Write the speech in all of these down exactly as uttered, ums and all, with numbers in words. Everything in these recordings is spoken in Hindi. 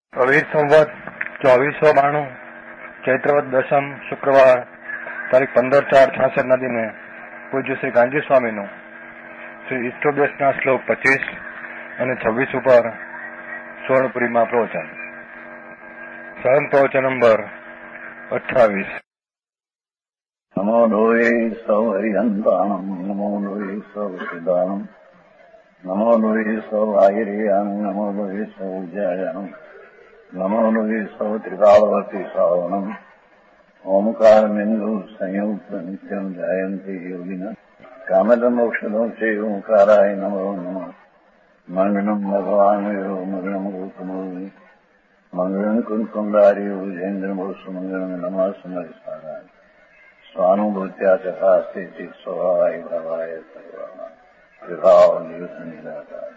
प्रवीर संवत चौबीस सौ बाणु चैत्रवत दशम शुक्रवार तारीख पंदर चार छासठ ना दिने पूज्य श्री गांधी स्वामी नु श्री ઈષ્ટોપદેશ ना श्लोक पच्चीस और छब्बीस पर स्वर्णपुरी में प्रवचन सहन प्रवचन नंबर अठावीस। नमो लोये सौ हरिहंताणम नमो लोये सौ सिदानम नमो लोये सौ आयरियान नमो लोये सौ जयानम नमो लोये सौ त्रिकालवर्ती सावनम ओमकार बिंदु संयुक्त नित्यम जयंती योगिना कामद मोक्षदों से ओंकाराय नमो नमः। मंगलम भगवान यो मंगलम गौतमोनि मंगलम कुंकुंडारी उजेन्द्र मोसु मंगलम नमः समरिसाराय स्वानुभूत्या तथा स्थिति स्वभावाय भवाय सर्वाना विभाव नियुक्त निराकार।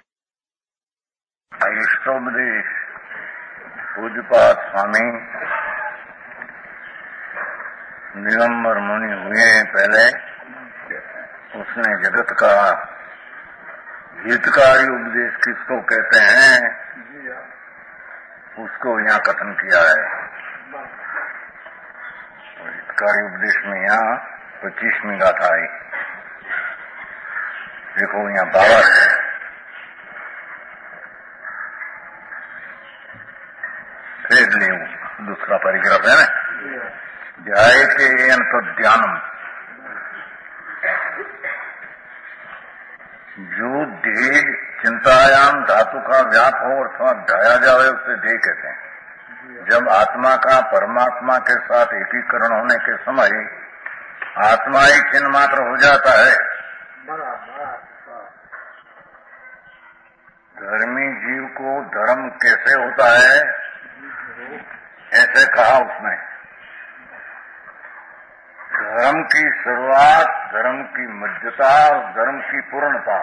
ईष्टोपदेश पूज्यपाद स्वामी दिगंबर मुनि हुए पहले उसने जगत का हितकारी उपदेश किसको कहते हैं उसको यहाँ कथन किया है। हितकारी उपदेश में यहाँ पच्चीसवीं गाथा आई। देखो यहाँ बाबा है फिर ले दूसरा परिग्रह है ना ध्याय के तो ध्यानम जो ध्येय चिंतायाम धातु का व्याप हो अथवा ढाया जाए उसे ध्येय कहते हैं। जब आत्मा का परमात्मा के साथ एकीकरण होने के समय आत्मा ही चिन्ह मात्र हो जाता है। धर्मी जीव को धर्म कैसे होता है ऐसे कहा उसने। धर्म की शुरुआत, धर्म की मध्यता और धर्म की पूर्णता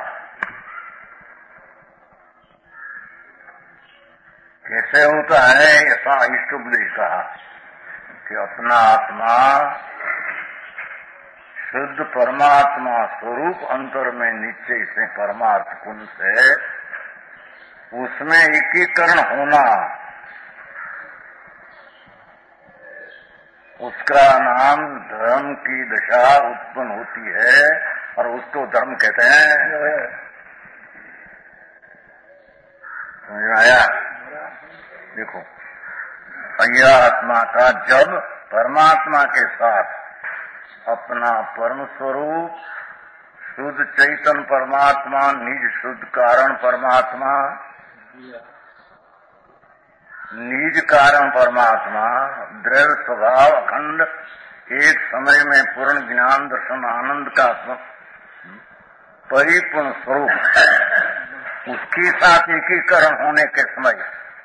कैसे होता है ऐसा ईष्टोपदेश कहा कि अपना आत्मा शुद्ध परमात्मा स्वरूप अंतर में निश्चय से परमार्थ कुंज से उसमें एकीकरण होना उसका नाम धर्म की दशा उत्पन्न होती है और उसको धर्म कहते हैं। समझ में आया? देखो यह आत्मा का जब परमात्मा के साथ अपना परम स्वरूप शुद्ध चैतन्य परमात्मा निज शुद्ध कारण परमात्मा निज कारण परमात्मा दृढ़ स्वभाव अखंड एक समय में पूर्ण ज्ञान दर्शन आनंद का परिपूर्ण स्वरूप उसके साथ एकीकरण होने के समय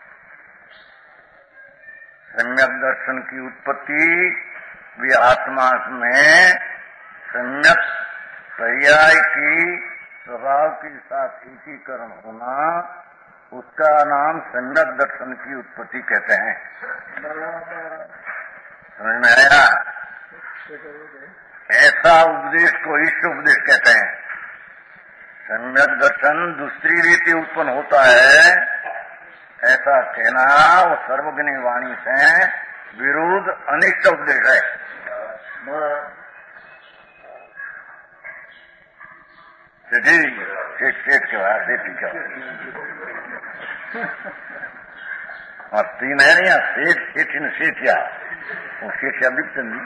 सम्यक दर्शन की उत्पत्ति भी आत्मा में सम्यक पर्याय की स्वभाव के साथ एकीकरण होना उसका नाम सम्यक दर्शन की उत्पत्ति कहते हैं। समझ में आया? ऐसा उपदेश को इष्ट उपदेश कहते हैं। सम्यक दर्शन दूसरी रीति उत्पन्न होता है ऐसा कहना वो सर्वज्ञ वाणी से विरुद्ध अनिष्ट उपदेश है। सेठ सेठ के बाद सेठी के और तीन है नहीं सेठ सेठी ने सेठिया वो सेठिया बिकचंदी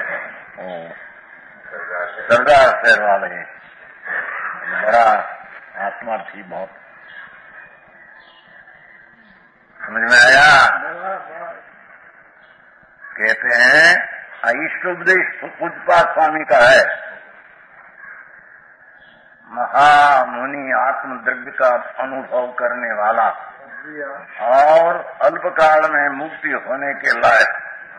सरदार शहर वाले बड़ा आत्मा थी बहुत। समझ में आया? कहते हैं ईष्टोपदेश पूज्यपाद स्वामी का है। महामुनि आत्मद्रव्य का अनुभव करने वाला और अल्पकाल में मुक्ति होने के लायक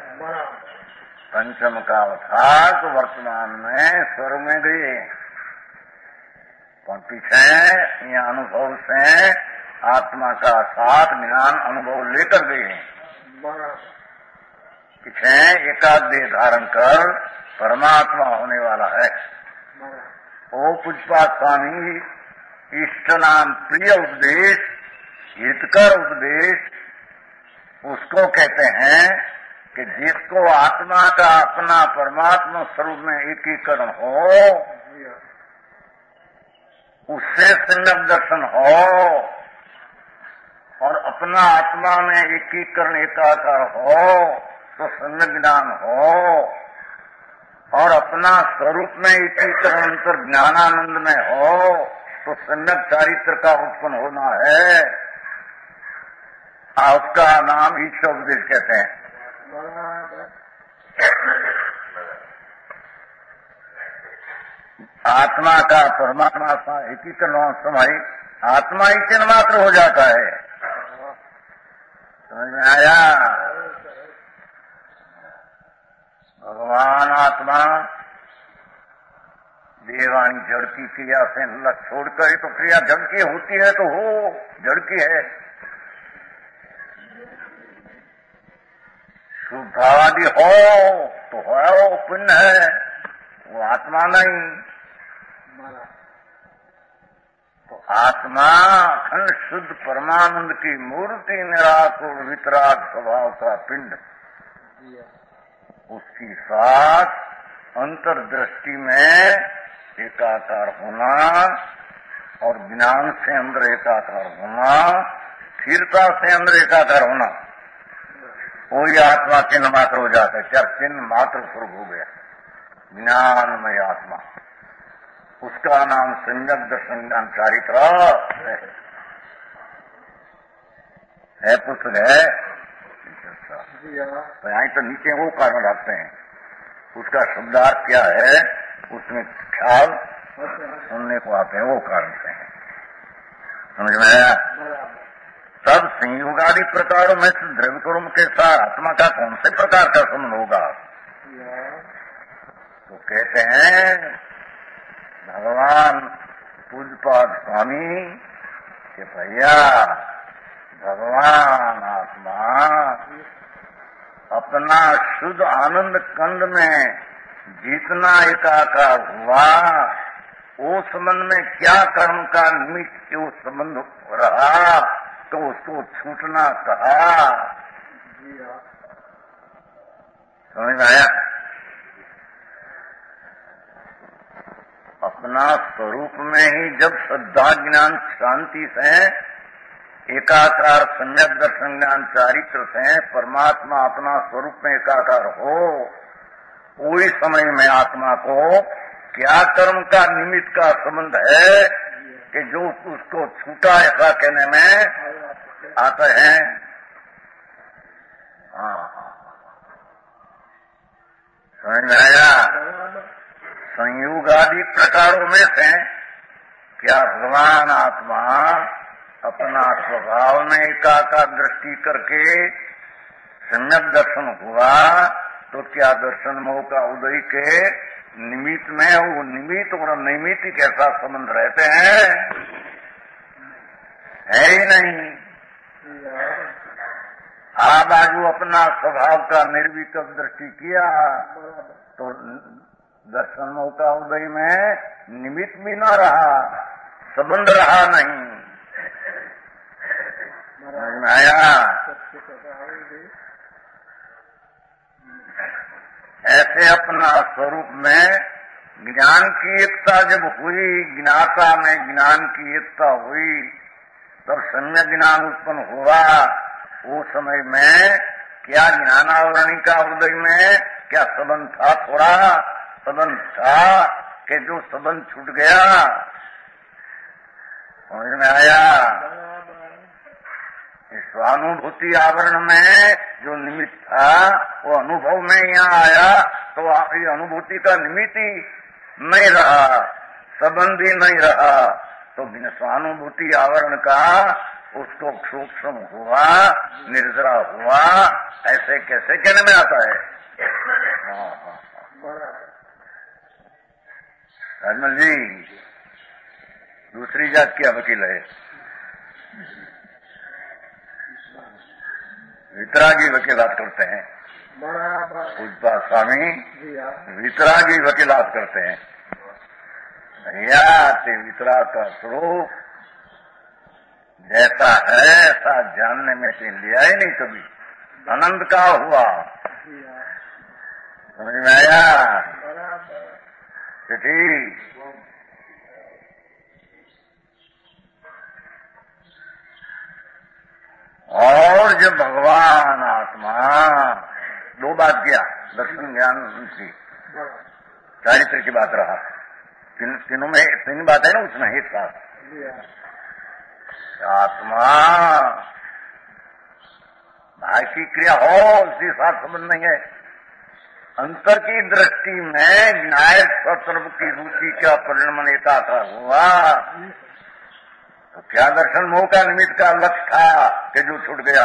पंचम काल था तो वर्तमान में स्वर्ग में गए पीछे यह अनुभव से आत्मा का साथ ज्ञान अनुभव लेकर गए पीछे एकाध देह धारण कर परमात्मा होने वाला है। ओ पूज्यपाद स्वामी इष्ट नाम प्रिय उपदेश हितकर उपदेश उसको कहते हैं कि जिसको आत्मा का अपना परमात्मा स्वरूप में एकीकरण हो, उससे सम्यक दर्शन हो और अपना आत्मा में एकीकरण एकाकार हो तो सम्यक ज्ञान हो, और अपना स्वरूप में एकीकरण अंतर ज्ञानानंद में हो तो सम्यक चारित्र का उत्पन्न होना है। उसका नाम ईश्वरोपदेश कहते हैं। आत्मा का परमात्मा का एकीकरण समय आत्मा ही चिन्ह मात्र हो जाता है। समझ में आया? भगवान आत्मा देवानी जड़ की क्रिया से लग छोड़कर, तो क्रिया जड़ की होती है तो हो, जड़ की है। शुद्धादि हो तो हो, पुण्य है, वो आत्मा नहीं। तो आत्मा अखंड शुद्ध परमानंद की मूर्ति, निराकुर वितराग स्वभाव का पिंड, उसकी साथ अंतर्दृष्टि में एकाकार होना और ज्ञान से अंदर एकाकार होना, स्थिरता से अंदर एकाकार होना, वही आत्मा चिन्ह मात्र हो जाता है। क्या चिन्ह मात्र स्वरूप हो गया, ज्ञानमय आत्मा। उसका नाम सम्यक दर्शन ज्ञान चारित्र है, है पुस्तक है। तो यहाँ तो नीचे वो कारण रखते हैं, उसका शब्दार्थ क्या है, उसमें ख्याल सुनने को आते हैं, वो कारण से है। समझ में आया? तब संयोगादि प्रकारों में से द्रव्य कर्म के साथ आत्मा का कौन से प्रकार का संबंध होगा? तो कहते हैं भगवान पूज्यपाद स्वामी कि भैया भगवान आत्मा अपना शुद्ध आनंद कंद में जितना एकाकार हुआ, वो संबंध में क्या कर्म का निमित्त वो संबंध रहा तो उसको छूटना कहा। समझ में आया? अपना स्वरूप में ही जब श्रद्धा ज्ञान शांति से एकाकार सम्यक दर्शन ज्ञान चारित्र से परमात्मा अपना स्वरूप में एकाकार हो, वही समय में आत्मा को क्या कर्म का निमित्त का संबंध है कि जो उसको छूटा ऐसा कहने में आते हैं। हाँ, समझ में आया? संयोगादि प्रकारों में से क्या भगवान आत्मा अपना स्वभाव में एकाकार दृष्टि करके सम्यक दर्शन हुआ, तो क्या दर्शन मोह का उदय के निमित्त में वो निमित्त और नैमित्तिक कैसा संबंध रहते हैं? है ही नहीं। आ बाजू अपना स्वभाव का निर्विकल्प दृष्टि किया तो दर्शन मोह का उदय में निमित्त भी न रहा, संबंध रहा नहीं। समझ में आया? ऐसे अपना स्वरूप में ज्ञान की एकता जब हुई, ज्ञाता में ज्ञान की एकता हुई, तब सम्यक ज्ञान उत्पन्न हुआ। वो समय में क्या ज्ञानावरणी का हृदय में क्या संबंध था? थोड़ा संबंध था कि जो संबंध छूट गया। समझ में आया? स्वानुभूति आवरण में जो निमित्त था वो अनुभव में यहाँ आया, तो ये अनुभूति का निमित्त ही नहीं रहा, संबंध ही नहीं रहा, तो स्वानुभूति आवरण का उसको सूक्ष्म हुआ, निर्जरा हुआ, ऐसे कैसे कहने में आता है? हाँ हाँ राजमल जी दूसरी जात की वकील है, वितरागी वकीलात करते हैं। पूज्यपाद स्वामी वितरागी वकीलात करते हैं। भैया ते वितराग का स्वरूप जैसा है ऐसा जानने में से लिया ही नहीं कभी। आनंद का हुआ। समझ में आया? ठीक। और जब भगवान आत्मा दो बात किया, दर्शन ज्ञान की चारित्र की बात रहा, तीन, तीनों में तीन बात है ना उसमें एक साथ। आत्मा भाई की क्रिया हो उसके साथ संबंध नहीं है। अंतर की दृष्टि में न्याय स्वतर्व की रुचि का परिणाम एकाकार हुआ तो क्या दर्शन मोह का निमित्त का लक्ष्य था कि जो छूट गया?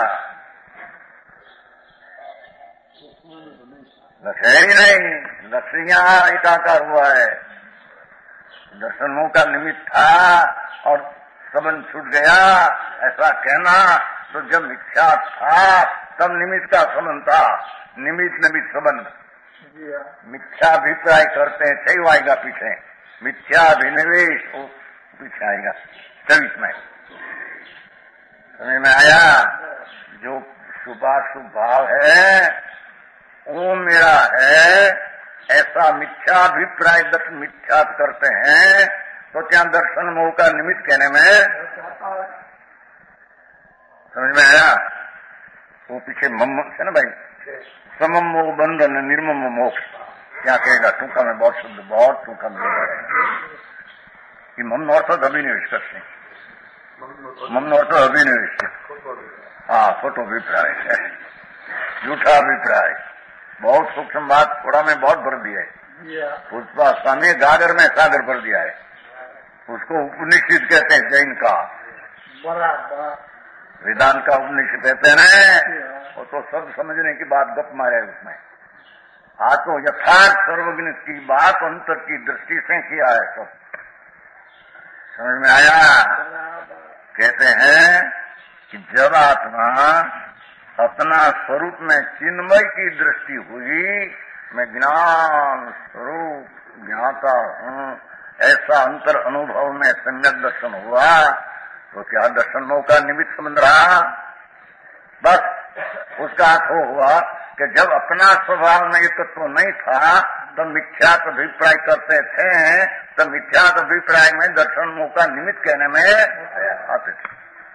लक्ष्य ही नहीं, लक्ष्य यहाँ एकाकार हुआ है। दर्शन मोह का निमित्त था और संबंध छूट गया, ऐसा कहना तो जब मिथ्या था तब निमित्त का संबंध था। निमित्त निमित्त संबंध मिथ्याभिप्राय करते हैं, सही आएगा पीछे मिथ्याभिनिवेश पीछे आएगा चवित में। समझ में आया? जो शुभाशुभ भाव है वो मेरा है, ऐसा मिथ्याभिप्राय मिथ्या करते हैं तो क्या दर्शन मोह का निमित्त कहने में समझ में आया? वो पीछे मम है ना भाई, समम मोह बंधन निर्मम मोक्ष, क्या कहेगा? टूका में बहुत शुद्ध, बहुत टूका में कि मम अर्थ अभिनिवेश करते हैं, मम अर्थ अभिनिवेश, हाँ फोटो अभिप्राय है, झूठा अभिप्राय। बहुत सूक्ष्म बात थोड़ा में बहुत भर दिया है। पुष्पा स्वामी गागर में सागर भर दिया है, उसको उपनिषद कहते हैं जैन का, वेदांत का उपनिषद कहते हैं। वो तो सब समझने की बात गप मारे उसमें। आज तो यथार्थ सर्वज्ञ की बात अंतर की दृष्टि से किया है सब। समझ में आया? कहते हैं कि जब आत्मा अपना स्वरूप में चिन्मय की दृष्टि हुई, मैं ज्ञान स्वरूप ज्ञाता हूँ, ऐसा अंतर अनुभव में सम्यक दर्शन हुआ तो क्या दर्शन मोह का निमित्त संबंध रहा? बस उसका अर्थ हुआ कि जब अपना स्वभाव में ये तत्व नहीं था तो मिथ्यात्व अभिप्राय करते थे, तो मिथ्यात्व अभिप्राय में दर्शन मोह का निमित्त कहने में आते थे।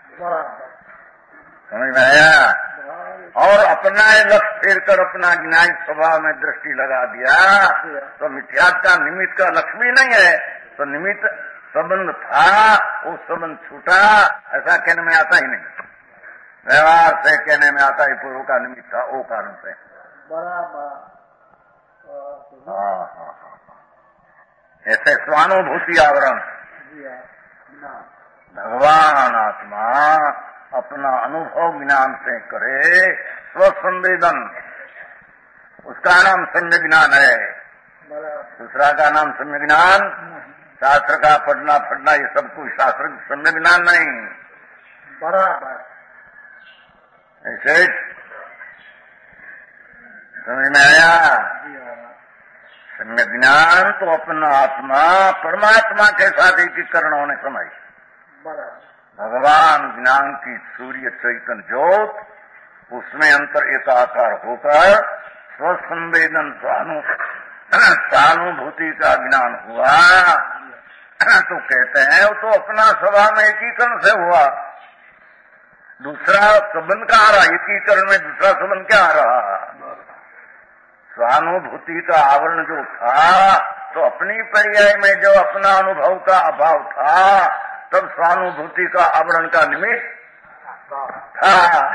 समझ में आया? और अपना लक्ष्य फेर कर अपना ज्ञान स्वभाव में दृष्टि लगा दिया तो मिथ्यात्व का निमित्त का लक्ष्य भी नहीं है, तो निमित्त संबंध था, वो संबंध छूटा, ऐसा कहने में आता ही नहीं। व्यवहार से कहने में आता है पूर्व का निमित्त था, वो कारण से। हाँ हाँ हाँ, ऐसे स्वानुभूति आवरण भगवान आत्मा अपना अनुभव ज्ञान से करे स्वसंवेदन, उसका नाम सम्यक ज्ञान है। दूसरा का नाम सम्यक ज्ञान, शास्त्र का पढ़ना पढ़ना ये सब कुछ शास्त्र सम्यक ज्ञान नहीं। बराबर ऐसे समझ में आया? सम्यक ज्ञान तो अपना आत्मा परमात्मा के साथ एकीकरण होने समय भगवान ज्ञान की सूर्य चैतन्य ज्योत, उसमें अंतर एकाकार होकर स्वसंवेदन स्वानु सहानुभूति का ज्ञान हुआ तो कहते हैं वो तो अपना स्वभाव में एकीकरण से हुआ। दूसरा संबंध कहाँ रहा? एकीकरण में दूसरा संबंध क्या आ रहा? स्वानुभूति का आवरण जो था तो अपनी पर्याय में जो अपना अनुभव का अभाव था तब स्वानुभूति का आवरण का निमित्त था।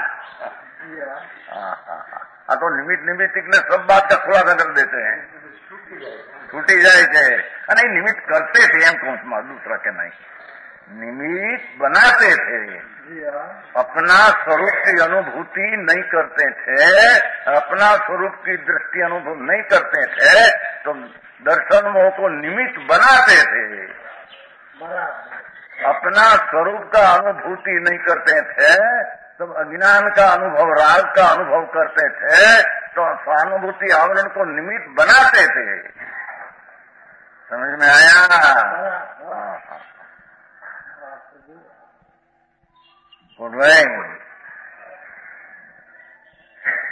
हाँ तो निमित्त निमित्त ने सब बात का खुलासा कर देते हैं, छूटी जाए थे नहीं निमित्त करते थे हम कौन सा दूसरा क्या नहीं, निमित्त बनाते थे, अपना स्वरूप की अनुभूति नहीं करते थे, अपना स्वरूप की दृष्टि अनुभव नहीं करते थे तो दर्शन मोह को निमित्त बनाते थे। अपना स्वरूप का अनुभूति नहीं करते थे तो अज्ञान का अनुभव, राग का अनुभव करते थे तो स्वानुभूति आवरण को निमित्त बनाते थे। समझ में आया? गुड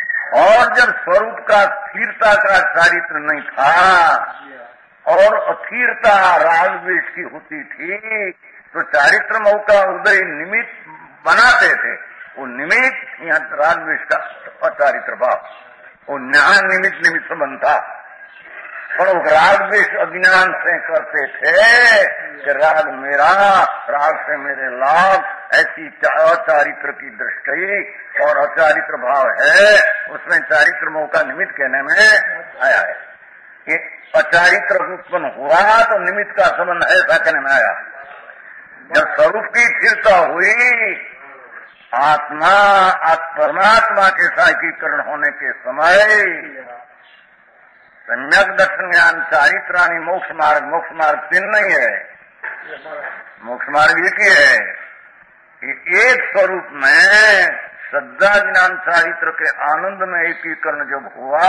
और जब स्वरूप का स्थिरता का चारित्र नहीं था और अस्थिरता राग द्वेष की होती थी, तो चारित्र मोह का उदय निमित्त बनाते थे। वो निमित्त यहाँ राग द्वेष का अचारित्र भाव, वो न्याय निमित्त निमित्त संबंध था। और वो राग द्वेष अज्ञान से करते थे कि राग मेरा, राग से मेरे लाभ, ऐसी अचारित्र की दृष्टि और अचारित्र भाव है, उसमें चारित्र मोह का निमित्त कहने में आया है। ये अचारित्र उत्पन्न हुआ तो निमित्त का संबंध है, ऐसा कहने में आया। जब स्वरूप की स्थिरता हुई, आत्मा परमात्मा के साक्षीकरण होने के समय सम्यक दर्शन ज्ञान चारित्राणी मोक्ष मार्ग, मोक्ष मार्ग तीन नहीं है, मोक्ष मार्ग एक ही है। एक स्वरूप में श्रद्धा ज्ञान चारित्र के आनंद में एकीकरण जब हुआ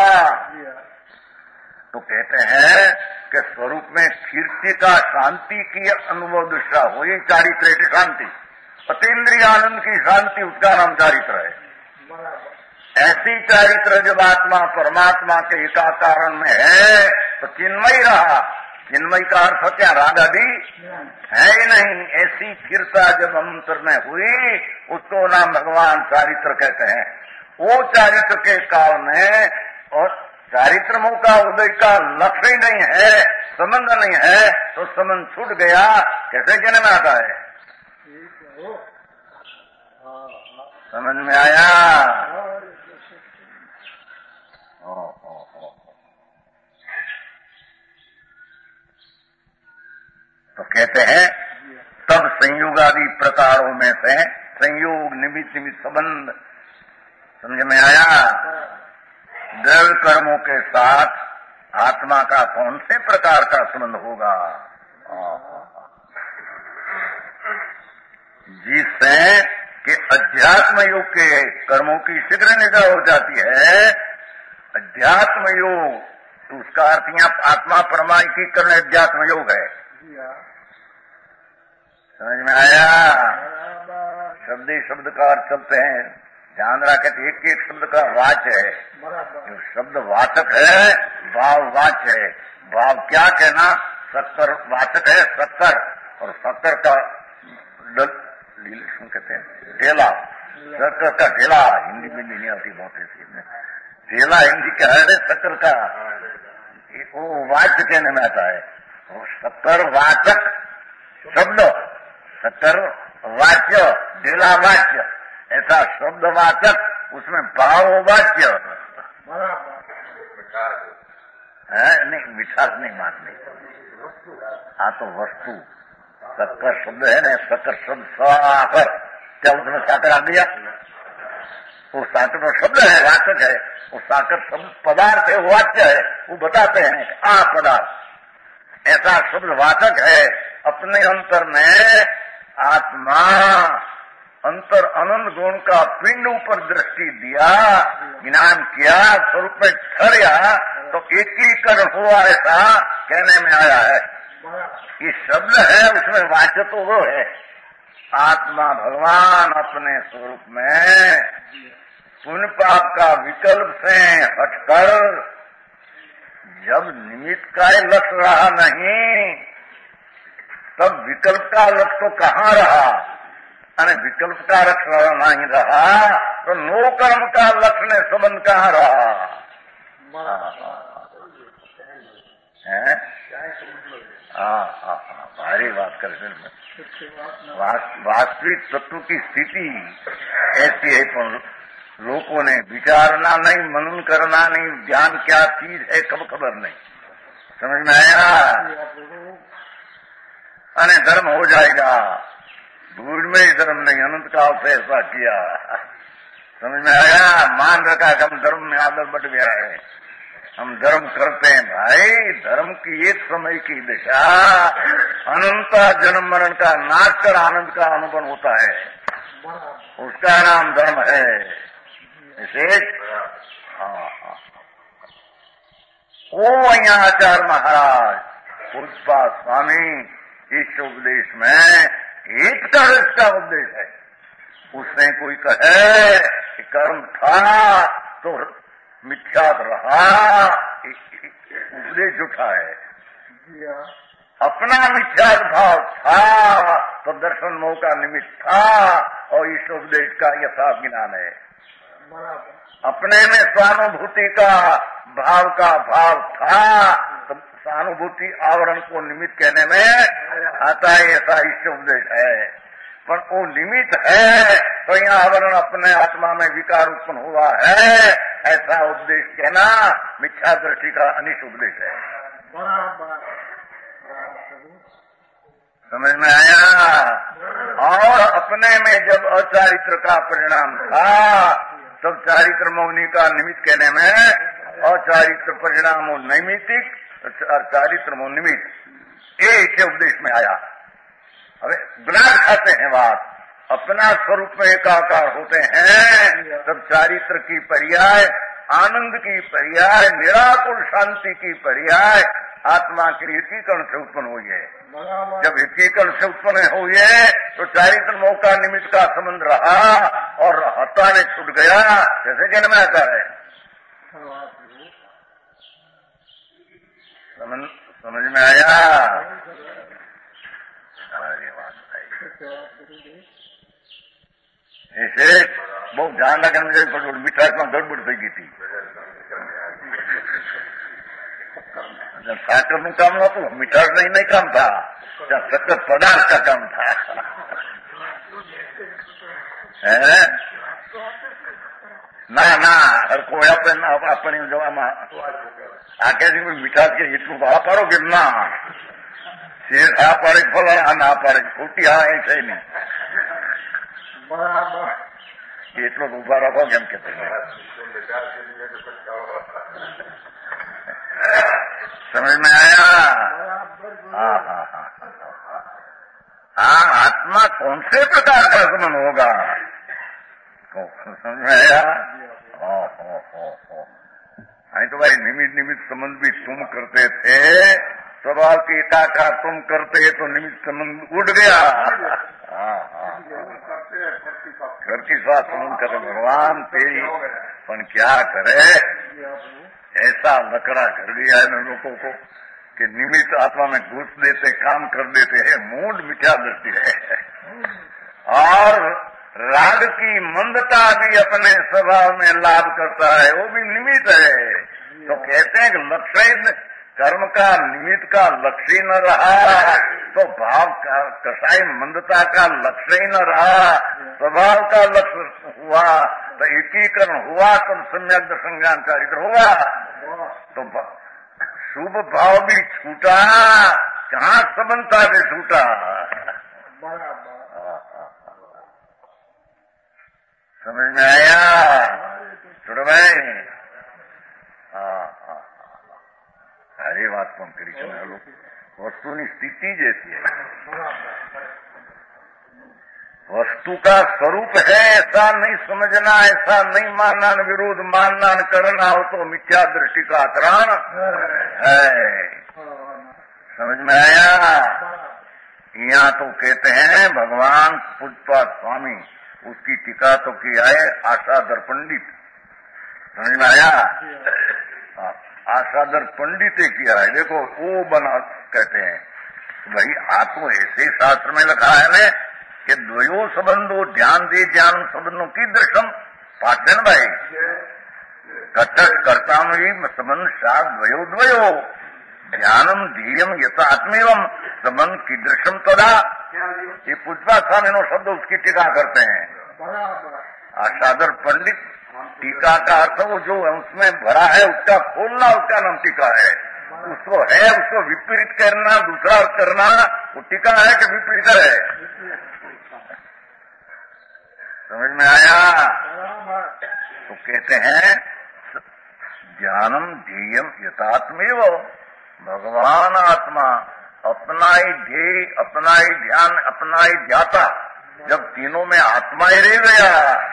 तो कहते हैं कि स्वरूप में कीर्ति का शांति की अनुभव दृष्टा हुई, चारित्र की शांति, अतीन्द्रिय आनंद की शांति, उसका नाम चारित्र है। ऐसी चारित्र जब आत्मा परमात्मा के एकाकारण में है तो चिन्मयी रहा। चिन्मयी का अर्थ क्या? राग आदि है ही नहीं। ऐसी स्थिरता जब अंतर में हुई, उसको नाम भगवान चारित्र कहते हैं। वो चारित्र के काल में, और चारित्र मोह का उदय का लक्ष्य ही नहीं है, संबंध नहीं है, तो संबंध छूट गया, कैसे कहने में आता है? समझ में आया? ओ, ओ, ओ, ओ। तो कहते हैं तब संयोगादि प्रकारों में से संयोग निमित्त निमित्त संबंध समझ में आया। द्रव्य कर्मों के साथ आत्मा का कौन से प्रकार का संबंध होगा? जिससे कि अध्यात्म योग के कर्मों की शीघ्र निद्रा हो जाती है। अध्यात्म योग तो उसका अर्थ यहाँ आत्मा परमाणुकीकरण अध्यात्म योग है। समझ में आया? शब्द ही शब्द का अर्थ चलते हैं, ध्यान रखे। एक एक शब्द का वाच्य है, जो शब्द वाचक है भाव वाच्य है। भाव क्या कहना? सत्तर वाचक है, सत्तर, और सत्तर का लीलेशन कहते हैं ढेला, सत्तर का ढेला। हिंदी में नहीं आती बहुत ऐसी में ढेला, हिंदी का है सत्तर का, वो वाच्य कहने में आता है। वो सत्तर वाचक शब्द, सत्तर वाच्य, ढेला वाच्य, ऐसा शब्द वाचक, उसमें भाव वाच्य है। नहीं मिठास नहीं माननी, हाँ तो वस्तु। शक्कर शब्द है ना, शक्कर शब्द साकर, क्या उसमें साकर आ गया? वो साकर तो शब्द है, वाचक है। वो साकर शब्द पदार्थ है, वाच्य है। वो बताते हैं आ पदार्थ, ऐसा शब्द वाचक है। अपने अंतर में आत्मा अंतर अनंत गुण का पिंड ऊपर दृष्टि दिया, ज्ञान किया, स्वरूप में ठहरा, तो एकीकरण हुआ, ऐसा कहने में आया है। ये शब्द है, उसमें वाच्य तो वो है। आत्मा भगवान अपने स्वरूप में पुण्य पाप का विकल्प से हटकर जब निमित्त का लक्ष्य रहा नहीं, तब विकल्प का लक्ष्य तो कहाँ रहा? अरे विकल्प का लक्ष्य नहीं रहा तो नो कर्म का लक्ष्य ने संबंध कहाँ रहा? है? हाँ हाँ हाँ, भारी बात कर। वास्तविक तत्व की स्थिति ऐसी है, पर लोगों ने विचारना नहीं, मनन करना नहीं, ज्ञान क्या चीज है कब खबर नहीं। समझ में आया? अने धर्म हो जाएगा, भूल में ही धर्म नहीं, अनंत काल से ऐसा किया। समझ में आया? मान रखा कि हम धर्म में आदर बढ़ गया है, हम धर्म करते हैं। भाई धर्म की एक समय की दिशा, अनंत जन्म मरण का नाश कर आनंद का अनुभव होता है, उसका नाम धर्म है। विशेष ओ अहिया आचार्य महाराज पूज्यपाद स्वामी इस उपदेश में एक तरह का उपदेश है। उसने कोई कहे कि कर्म था तो मिथ्या रहा, उपदेश झूठा है। अपना मिथ्या भाव था तो दर्शन मोह का निमित्त था और इस उपदेश का यथार्थ ज्ञान है। अपने में स्वानुभूति का भाव का भाव था तो सहानुभूति आवरण को निमित्त कहने में आता है, ऐसा इष्ट उपदेश है। पर वो निमित्त है तो यहाँ आवरण अपने आत्मा में विकार उत्पन्न हुआ है, ऐसा उपदेश कहना मिथ्या दृष्टि का अनिष्ट उपदेश है। समझ में आया? और अपने में जब अचारित्र का परिणाम था तब चारित्र मौनी का निमित्त कहने में अचारित्र परिणाम नैमित्तिक, चारित्र मौ निमित्त, ये इसे उपदेश में आया। अरे विराट खाते हैं बात, अपना स्वरूप में एकाकार होते हैं तब चारित्र की पर्याय, आनंद की पर्याय, निराकुल शांति की पर्याय आत्मा के एकीकरण से उत्पन्न हुई है। जब एकीकरण से उत्पन्न हुई है तो चारित्र मोह का निमित्त का संबंध रहा और हत्ता ने छूट गया, जैसे जन्म आता है। समझ, समझ में आया? अरे बात ऐसे बहुत ध्यान रखना मुझे, मिठास में गड़बड़ થઈ ગઈ હતી। साकर નું કામ નતું, મીઠાસ નહીં નહીં કામ था, સખત પદાર્થ का काम था। ના ના કોઈ આપણે આપણે જવામાં આ કે મીઠાસ કે એટલું ભાવ પાડો કે ના શેર હા પાડે ફલા આ ના પાડે ખોટી હા એ છે નહીં, એટલો ઉભા રાખો કેમ કે समझ में आया? हाँ हाँ हाँ हाँ आत्मा कौन से प्रकार का संबंध होगा, समझ में आया? हो हो हो हो नहीं तो भाई निमित्त निमित्त संबंध भी तुम करते थे, स्वभाव की एकाकार तुम करते तो निमित्त संबंध उड़ गया। हाँ हाँ घर की स्वास्थ्य संबंध करे भगवान तेरी, पर क्या करे ऐसा लकड़ा कर दिया है लोगों को कि निमित्त आत्मा में घुस देते, काम कर देते हैं, मूड मिथ्या दृष्टि है। और राग की मंदता भी अपने स्वभाव में लाभ करता है, वो भी निमित्त है। तो कहते हैं कि लक्ष्य कर्म का निमित्त का लक्ष्य न रहा तो भाव का कसाई मंदता का लक्ष्य ही न रहा, स्वभाव का लक्ष्य हुआ तो एकीकरण हुआ तो सम्यक दर्शन ज्ञान चारित्र हुआ। तो शुभ भाव भी छूटा, कहाँ संबंधता से छूटा। समझ में आया? छोड़ भाई सारी बात कौन करी चला लो, वस्तु की स्थिति जैसी है, वस्तु का स्वरूप है ऐसा नहीं समझना, ऐसा नहीं मानना, विरोध मानना करना हो तो मिथ्या दृष्टि का आचरण है। समझ में आया? यहाँ तो कहते हैं भगवान पूज्यपाद स्वामी, उसकी टीका तो किया है आशाधर पंडित। समझ में आया? आशाधर पंडित ने किया है, देखो वो बना कहते हैं भाई आ तो ऐसे शास्त्र में लिखा है ना कि द्वयो संबंधो ध्यान दे ज्ञान संबंधों की दृश्यम पाठन भाई कटक कर्ता संबंध सात द्वयो द्वयो ध्यानम धीयम यथात्मेवम संबंध की दृश्यम तदा। ये पुष्पा स्वामी नो शब्द उसकी टीका करते हैं। आशाधर पंडित टीका का अर्थ वो जो उसमें भरा है उसका खोलना, उसका नाम टीका है। उसको है उसको विपरीत करना, दूसरा करना, वो टीका है कि विपरीत है। समझ में आया? तो कहते हैं ज्ञानम ध्येयम यथात्मेव, भगवान आत्मा अपना ही ध्येय, अपना ही ध्यान, अपना ही ध्याता, जब तीनों में आत्मा ही रह गया।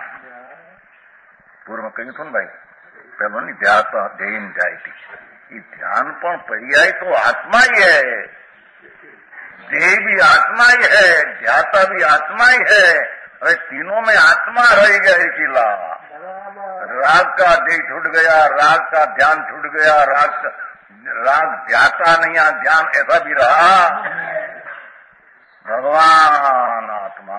पूर्व में कहीं सुन भाई पहले नहीं ध्याता ध्येय जाती, ये ध्यान पर पर्याय तो आत्मा ही है, ध्येय भी आत्मा ही है, ध्याता भी आत्मा ही है। अरे तीनों में आत्मा रह गया किला, राग का देह छूट गया, राग का ध्यान छूट गया, राग राग ध्याता नहीं आ ध्यान ऐसा भी रहा। भगवान आत्मा,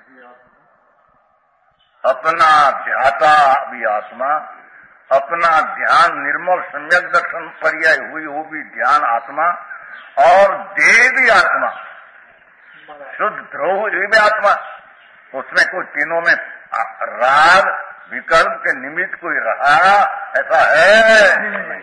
अपना ध्याता भी आत्मा, अपना ध्यान निर्मल सम्यक दर्शन पर्याय हुई वो भी ध्यान आत्मा, और देह भी आत्मा, शुद्ध ध्रुव ये भी आत्मा। उसमें कोई तीनों में राग विकल्प के निमित्त कोई रहा ऐसा है?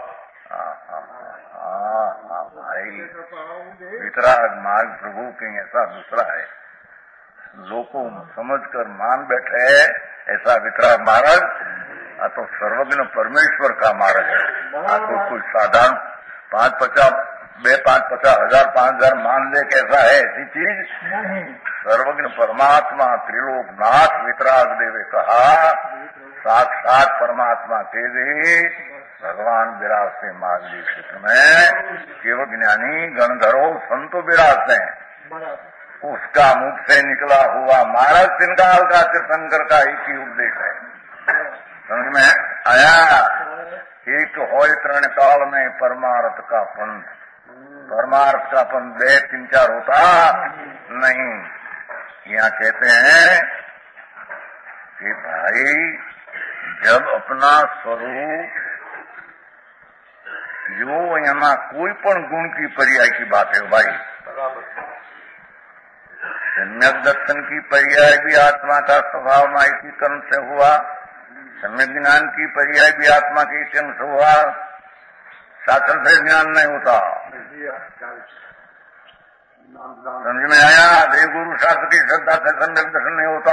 भाई वितराग मार्ग प्रभु के ऐसा दूसरा है, लोगों समझकर मान बैठे ऐसा वितराग मार्ग तो सर्वज्ञ परमेश्वर का मार्ग है। तो कोई साधारण पांच पचास बे पांच पचास हजार पांच हजार मान ले कैसा है ऐसी चीज? सर्वज्ञ परमात्मा त्रिलोकनाथ वितराग देवे कहा, साक्षात परमात्मा तेजे भगवान विराजते मार्गी क्षेत्र में, केवल ज्ञानी गणधरो संतो विराजते हैं। उसका मुख से निकला हुआ मार्ग तिनकाल का तीर्थंकर का एक ही उपदेश है। समझ में आया? एक हो तरण काल में परमार्थ का पंथ, परमार्थ का पंथ दे तीन चार होता नहीं। यहाँ कहते हैं कि भाई जब अपना स्वरूप यो यहाँ कोई पण गुण की पर्याय की बात है भाई, सम्यक दर्शन की पर्याय भी आत्मा का स्वभाव नाइकीकरण से हुआ, सम्यक ज्ञान की पर्याय भी आत्मा के चरण से हुआ। शास्त्र से ज्ञान नहीं होता, समझ में आया? देव गुरु शास्त्र की श्रद्धा से सम्यक दर्शन नहीं होता,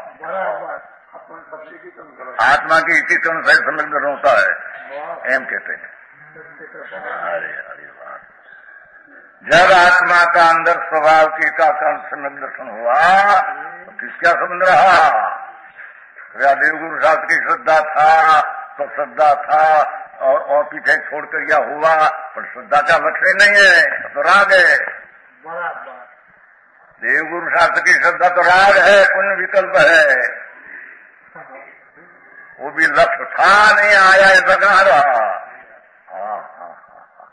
आत्मा की एकीकरण से सम्यक दर्शन होता है, एम कहते हैं। अरे अरे बात, जब आत्मा का अंदर स्वभाव की एकाकरण सम्यक दर्शन हुआ तो किसका संबंध रहा? देव गुरु शास्त्र की श्रद्धा था तो श्रद्धा था, और और पीछे छोड़कर यह हुआ, पर श्रद्धा का लक्ष्य नहीं है तो राग है। देव गुरु शास्त्र की श्रद्धा तो राग है, पुण्य विकल्प है, वो भी लक्ष्य था नहीं आया ऐसा कहा रहा। हाँ हाँ हाँ,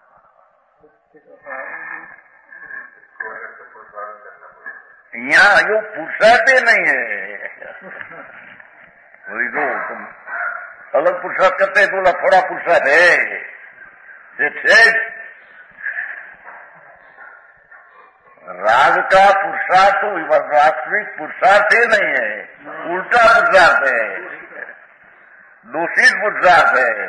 यहाँ यो पुरुषार्थ नहीं है। वही तो तुम अलग पुरुषार्थ करते बोला थोड़ा पुरुषार्थ है, राग का पुरुषार्थ तो वास्तविक पुरुषार्थ ही नहीं है, उल्टा पुरुषार्थ है, दूषित पुरुषार्थ है।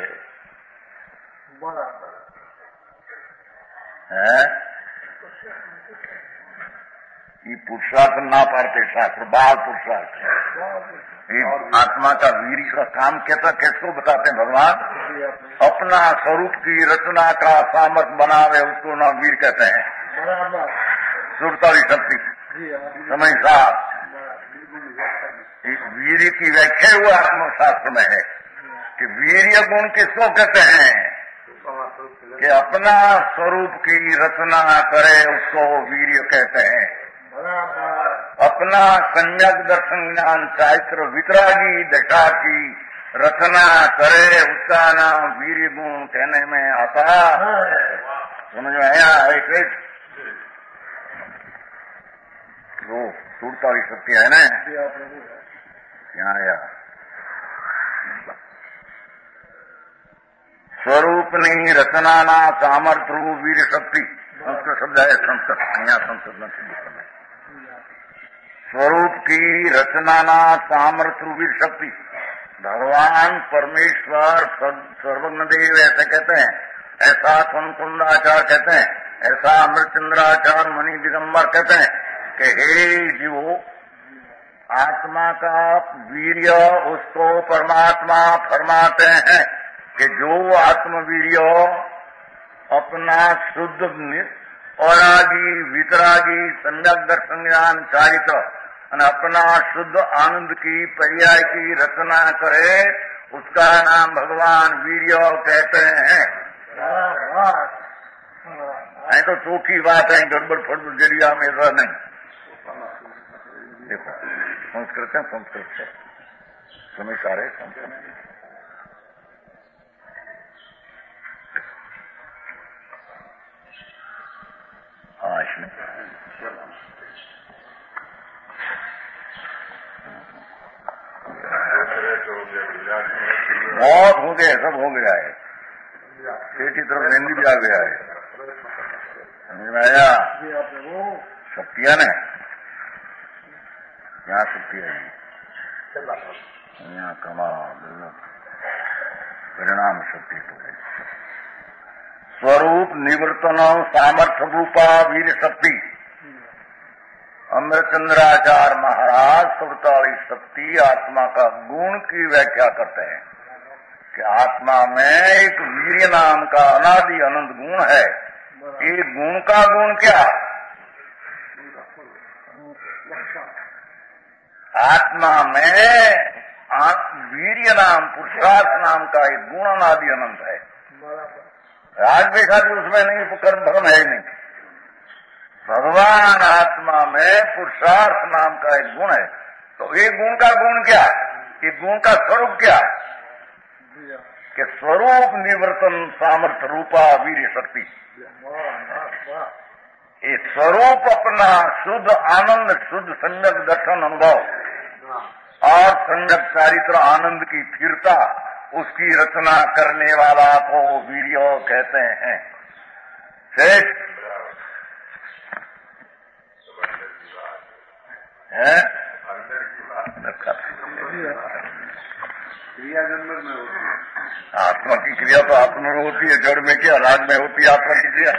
ये पुरुषार्थ ना पाते शास्त्र, बाल पुरुषार्थ है। आत्मा का वीर का काम कहता कैसको बताते हैं भगवान? अपना स्वरूप की रचना का सामर्थ्य बनावे उसको ना वीर कहते हैं। सुरताली शक्ति समय साथ वीर की व्याख्या हुआ आत्मशास्त्र में है कि वीर्य गुण किसको कहते हैं? कि अपना स्वरूप की रचना करे उसको वीर्य कहते हैं। अपना सम्यक दर्शन ज्ञान चारित्र वितरागी दशा की रचना करे उसका नाम वीर्य गुण कहने में आता। समझ में आया? एक वो सूरता वाली शक्ति है ना, यहाँ आया स्वरूप नहीं रचना ना सामर्थ्य वीर शक्ति, संस्कृत शब्द है, संस्कृत यहाँ संस्कृत में स्वरूप की रचना ना सामर्थ्य वीर शक्ति। भगवान परमेश्वर सर्वज्ञ देव ऐसे कहते हैं, ऐसा कुंदाचार्य कहते हैं, ऐसा अमृतचंद्राचार्य मणि दिगंबर कहते हैं कि हे जीवो, आत्मा का वीर्य उसको परमात्मा फरमाते हैं कि जो आत्मवीर्य अपना शुद्ध औरागी वितरागी सम्यक दर्शन ज्ञान चारित्र अपना शुद्ध आनंद की पर्याय की रचना करे उसका नाम भगवान वीर्य कहते हैं। नहीं तो चौकी बात है, गड़बड़ फड़बड़ जरिया में ऐसा नहीं। देखो संस्कृत है, संस्कृत है, समय सारे संस्कृत बदमाश ने। बहुत हो गए, सब हो गया है, पेट की तरफ मेहंदी भी आ गया है, समझ में आया? शक्तियां ने यहाँ शक्ति है, यहाँ कमा परिणाम शक्ति तो है। स्वरूप निवर्तन सामर्थ्य रूपा वीर शक्ति। अमृतचंद्राचार्य महाराज सड़तालीस शक्ति आत्मा का गुण की व्याख्या करते हैं कि आत्मा में एक वीर्य नाम का अनादि अनंत गुण है। ये गुण का गुण क्या? आत्मा में वीर्य नाम पुरुषार्थ नाम का एक गुण अनादि अनंत है। राग देखा कि उसमें नहीं, कर्म धर्म है नहीं। भगवान आत्मा में पुरुषार्थ नाम का एक गुण है। तो ये गुण का गुण क्या? ये गुण का स्वरूप क्या? कि स्वरूप निवर्तन सामर्थ्य रूपा वीर्य शक्ति। ये स्वरूप अपना शुद्ध आनंद, शुद्ध सम्यक दर्शन अनुभव और सम्यक चारित्र आनंद की स्थिरता, उसकी रचना करने वाला को वीर्य कहते हैं। शेष है क्रिया जन्म में होती है। आत्मा की क्रिया तो आत्मा में होती है, जड़ में क्या, राग में होती है आत्मा की क्रिया।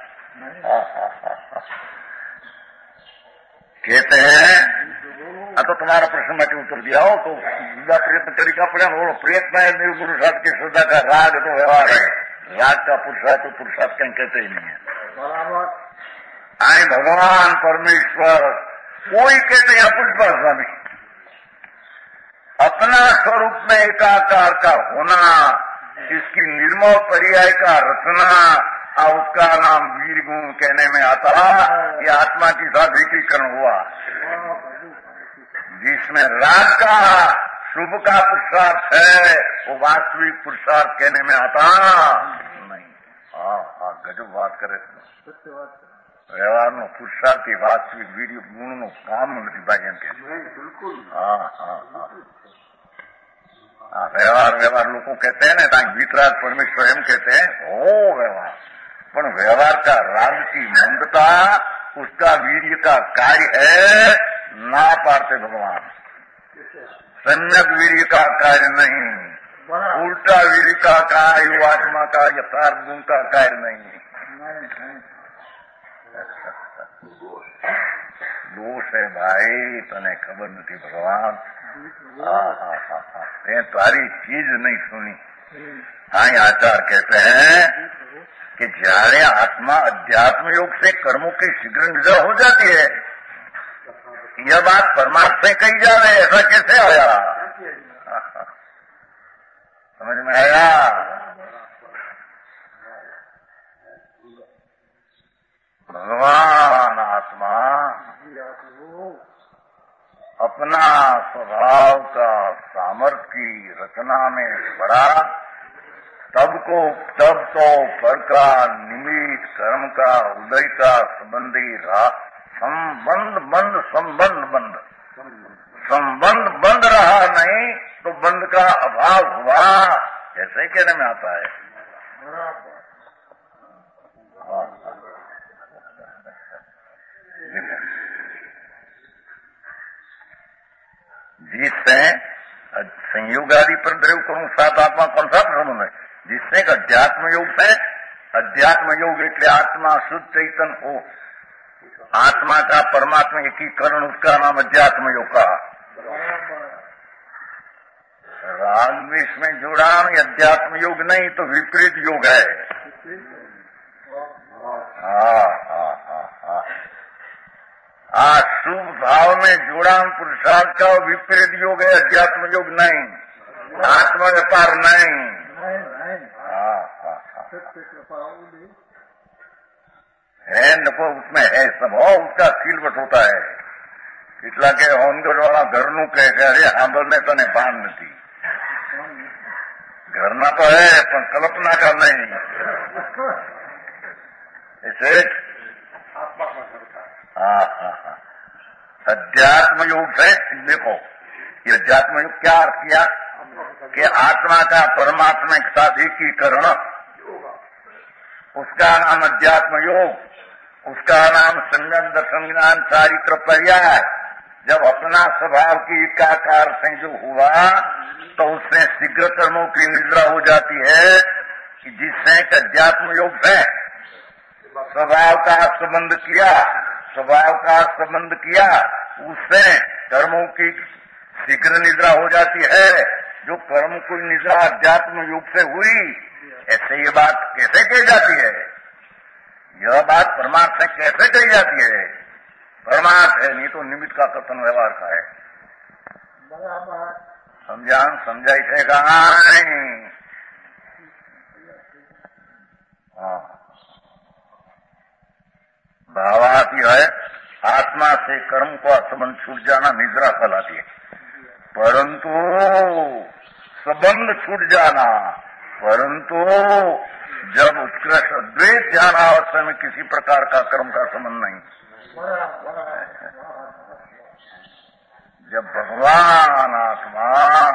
कहते हैं तो तुम्हारा प्रश्न मैं उत्तर दिया हो तो सीधा प्रयत्न तरीका पड़ा। वो प्रयत्न है निर्पुरुषार्थ की श्रद्धा का, राग तो व्यवहार है, राग का पुरुषार्थ तो पुरुषार्थ कहीं कहते ही नहीं है। आए भगवान परमेश्वर कोई कहते हैं पुरुष स्वामी अपना स्वरूप में एकाकार का होना, इसकी निर्मल पर्याय का रचना और उसका नाम वीर गुण कहने में आता। ये आत्मा की साधिकीकरण हुआ, जिसमें राग का शुभ का पुरुषार्थ है वो वास्तविक पुरुषार्थ कहने में आता नहीं। हाँ हाँ गजब बात करे, व्यवहार नो पुरुषार्थ की वास्तविक वीर गुण नो काम नहीं भाई एम के। हाँ हाँ हाँ हाँ व्यवहार व्यवहार लोग कहते हैं ना, ताकि वितराग परमेश्वर एम कहते हैं ओ व्यवहार, पर व्यवहार का राग की मंदता उसका वीर्य का कार्य है, ना पारते भगवान। सम्यक वीर्य का कार्य नहीं, उल्टा वीर्य का कार्य आत्मा का यथार्थ गुण का कार्य नहीं। दोष है भाई, तने खबर नहीं भगवान। हाँ हाँ हाँ हाँ ते तारी चीज नहीं सुनी। हाँ आचार्य कहते हैं कि जारे आत्मा अध्यात्म योग से कर्मों की शीघ्र निजा हो जाती है, यह बात परमार्थ से कही जा रही है, ऐसा कैसे आया? समझ में आया? भगवान आत्मा अपना स्वभाव का सामर्थ्य की रचना में पड़ा, तब को तब तो पर का निमित्त कर्म का उदय का संबंधी रहा। संबंध बंद संबंध बंद संबंध बंद रहा नहीं तो बंद का अभाव हुआ, ऐसे कहने में आता है। जिससे संयोग आदि पर द्रव करूं सात आत्मा कौन सा प्रसंग है, जिससे अध्यात्म योग से अध्यात्म योग એટલે आत्मा शुद्ध चैतन हो, आत्मा का परमात्मा एकीकरण, उसका नाम अध्यात्म योग का। राग द्वेष में जुड़ान अध्यात्म योग नहीं तो विपरीत योग है। हाँ हाँ हाँ हाँ हाँ शुभ भाव में जुड़ान पुरुषार्थ का विपरीत योग है, अध्यात्म योग नहीं, आत्मा व्यापार नहीं। हाँ हाँ हाँ है नको उसमें है सब हो, उसका सिलवट होता है। इतला के होनगढ़ वाला घरનું કહે છે અરે સાંભળને તને ભાન નથી, ઘરના તો હે પણ કલ્પના का नहीं। ऐसे आत्मा हाँ हाँ हाँ अध्यात्म योग है। देखो ये अध्यात्म योग क्या अर्थ किया कि आत्मा का परमात्मा के साथ एकीकरण, उसका नाम अध्यात्म योग, उसका नाम सम्यक दर्शन ज्ञान चारित्र पर्याय। जब अपना स्वभाव की एकाकार से जो हुआ तो उससे शीघ्र कर्मों की निद्रा हो जाती है कि जिससे अध्यात्म योग है स्वभाव का संबंध किया, स्वभाव का संबंध किया उससे कर्मों की शीघ्र निद्रा हो जाती है। जो कर्म की निद्रा अध्यात्म योग से हुई, ऐसे ये बात कैसे कही जाती है? यह बात परमार्थ से कैसे कही जाती है? परमार्थ है, नहीं तो निमित्त का कथन व्यवहार का है। समझान समझाई थे कहा नहीं। हाँ भावाती है आत्मा से कर्म का संबंध छूट जाना निद्रा कहलाती है, परंतु संबंध छूट जाना, परंतु जब उत्कृष्ट द्वैत ध्यान अवस्था में किसी प्रकार का कर्म का संबंध नहीं। जब भगवान आत्मा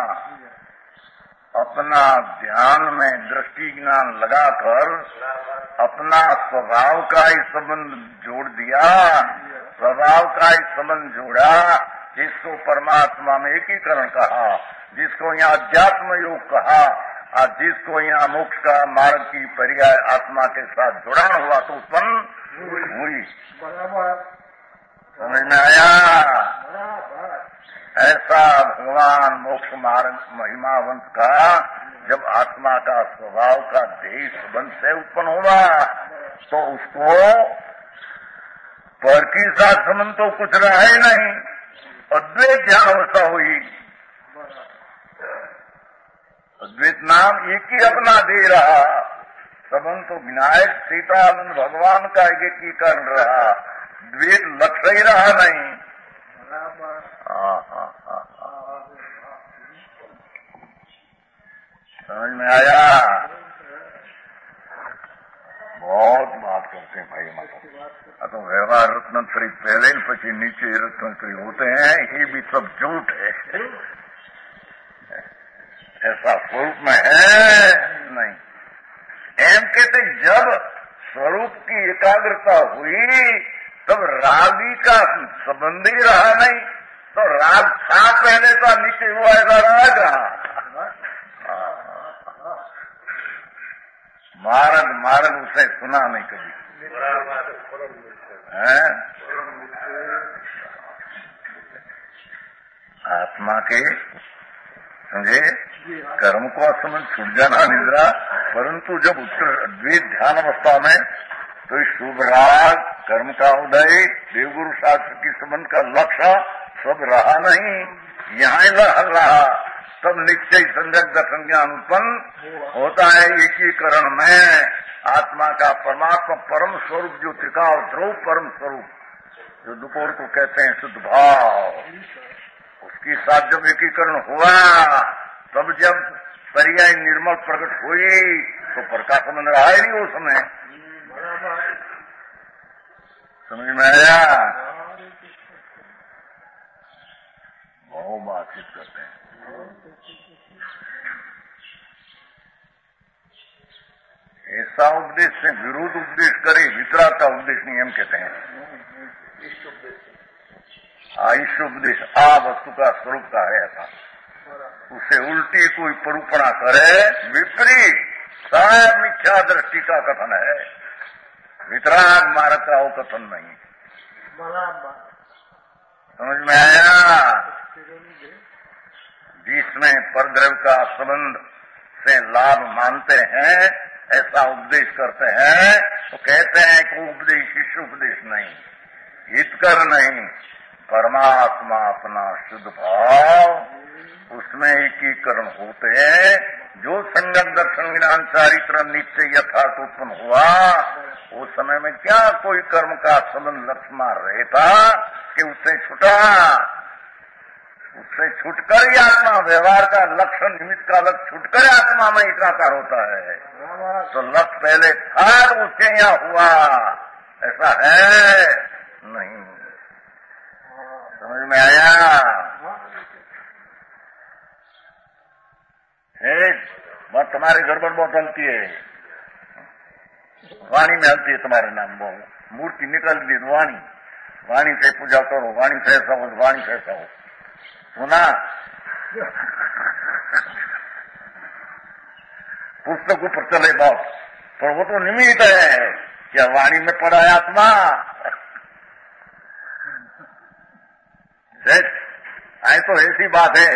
अपना ध्यान में दृष्टि ज्ञान लगाकर अपना स्वभाव का ही संबंध जोड़ दिया, स्वभाव का ही संबंध जोड़ा, जिसको परमात्मा में एकीकरण कहा, जिसको यहाँ अध्यात्म योग कहा और जिसको यहाँ मोक्ष का मार्ग की पर्याय आत्मा के साथ जुड़ान हुआ तो उत्पन्न हुई। समझ में आया? ऐसा भगवान मोक्ष मार्ग महिमावंत का जब आत्मा का स्वभाव का देह संबंध से उत्पन्न हुआ तो उसको पर की साथ संबंध तो कुछ रहा ही नहीं, अद्वैत ध्यान अवस्था हुई। अद्वैत नाम एक ही अपना दे रहा, संबंध तो विनायक सीतानंद भगवान का एकीकरण रहा, द्वैत लक्ष्य ही रहा नहीं। हाँ हाँ हाँ समझ में आया? बहुत बात करते हैं भाई मतलब तो व्यवहार रत्नश्री पहले पची नीचे रत्नश्री होते हैं, ये भी सब झूठ है। ऐसा स्वरूप में है नहीं। एम कहते जब स्वरूप की एकाग्रता हुई तब रागी का संबंध ही रहा नहीं, तो राग था पहले तो नीचे हुआ ऐसा राग रहा। मार्ग मार्ग उसे सुना नहीं कभी है? आत्मा के समझे कर्म को असंबंध छूट जाना निद्रा, परंतु जब उत्तर द्वैत ध्यान अवस्था में तो इस शुभ राग कर्म का उदय देवगुरु शास्त्र की संबंध का लक्ष्य सब रहा नहीं, यहाँ रह रहा, तब निश्चय संजक दर्शन ज्ञान उत्पन्न होता है। एकीकरण में आत्मा का परमात्मा परम स्वरूप जो त्रिकाल ध्रुव परम स्वरूप जो दोपहर को कहते हैं शुद्ध भाव, उसके साथ जब एकीकरण हुआ तब जब पर्याय निर्मल प्रकट हुई तो प्रकाश संबंध रहा ही नहीं उस समय। समझ में आया? बहुत बातचीत करते हैं। ऐसा उपदेश से विरोध उपदेश करे वितराग का उपदेश नहीं हम कहते हैं। आयुष्य उपदेश आ वस्तु का स्वरूप का है ऐसा, उसे उल्टी कोई परूपणा करे विपरीत साहब मिथ्या दृष्टि का कथन है, वितराग मार्ग का वो कथन नहीं। समझ में आया? जिसमें परद्रव्य का संबंध से लाभ मानते हैं ऐसा उपदेश करते हैं तो कहते हैं कि उपदेश शिष्य उपदेश नहीं, हितकर नहीं, परमात्मा अपना शुद्ध भाव उसमें एकीकरण होते हैं। जो संगत दर्शन ज्ञान चारित्र नित्य यथार्थ उत्पन्न हुआ उस समय में क्या कोई कर्म का संबंध लक्ष्मा रहता कि उससे छुटा, उससे छुटकर ही आत्मा व्यवहार का लक्ष्य निमित्त का लक्ष्य छुटकर आत्मा में एकाकार होता है। तो लक्ष्य पहले था उसके यहाँ हुआ ऐसा है। नहीं। समझ में आया? है बात तुम्हारी गड़बड़ बहुत चलती है। वाणी में हलती है तुम्हारे नाम वो मूर्ति निकलती है वाणी, वाणी से पूजा करो, वाणी से ऐसा हो, वाणी से ऐसा हो, सुना? पुस्तक ऊपर चले बहुत, पर वो तो निमित्त है, क्या वाणी में पड़ा है आत्मा? आई तो ऐसी बात है।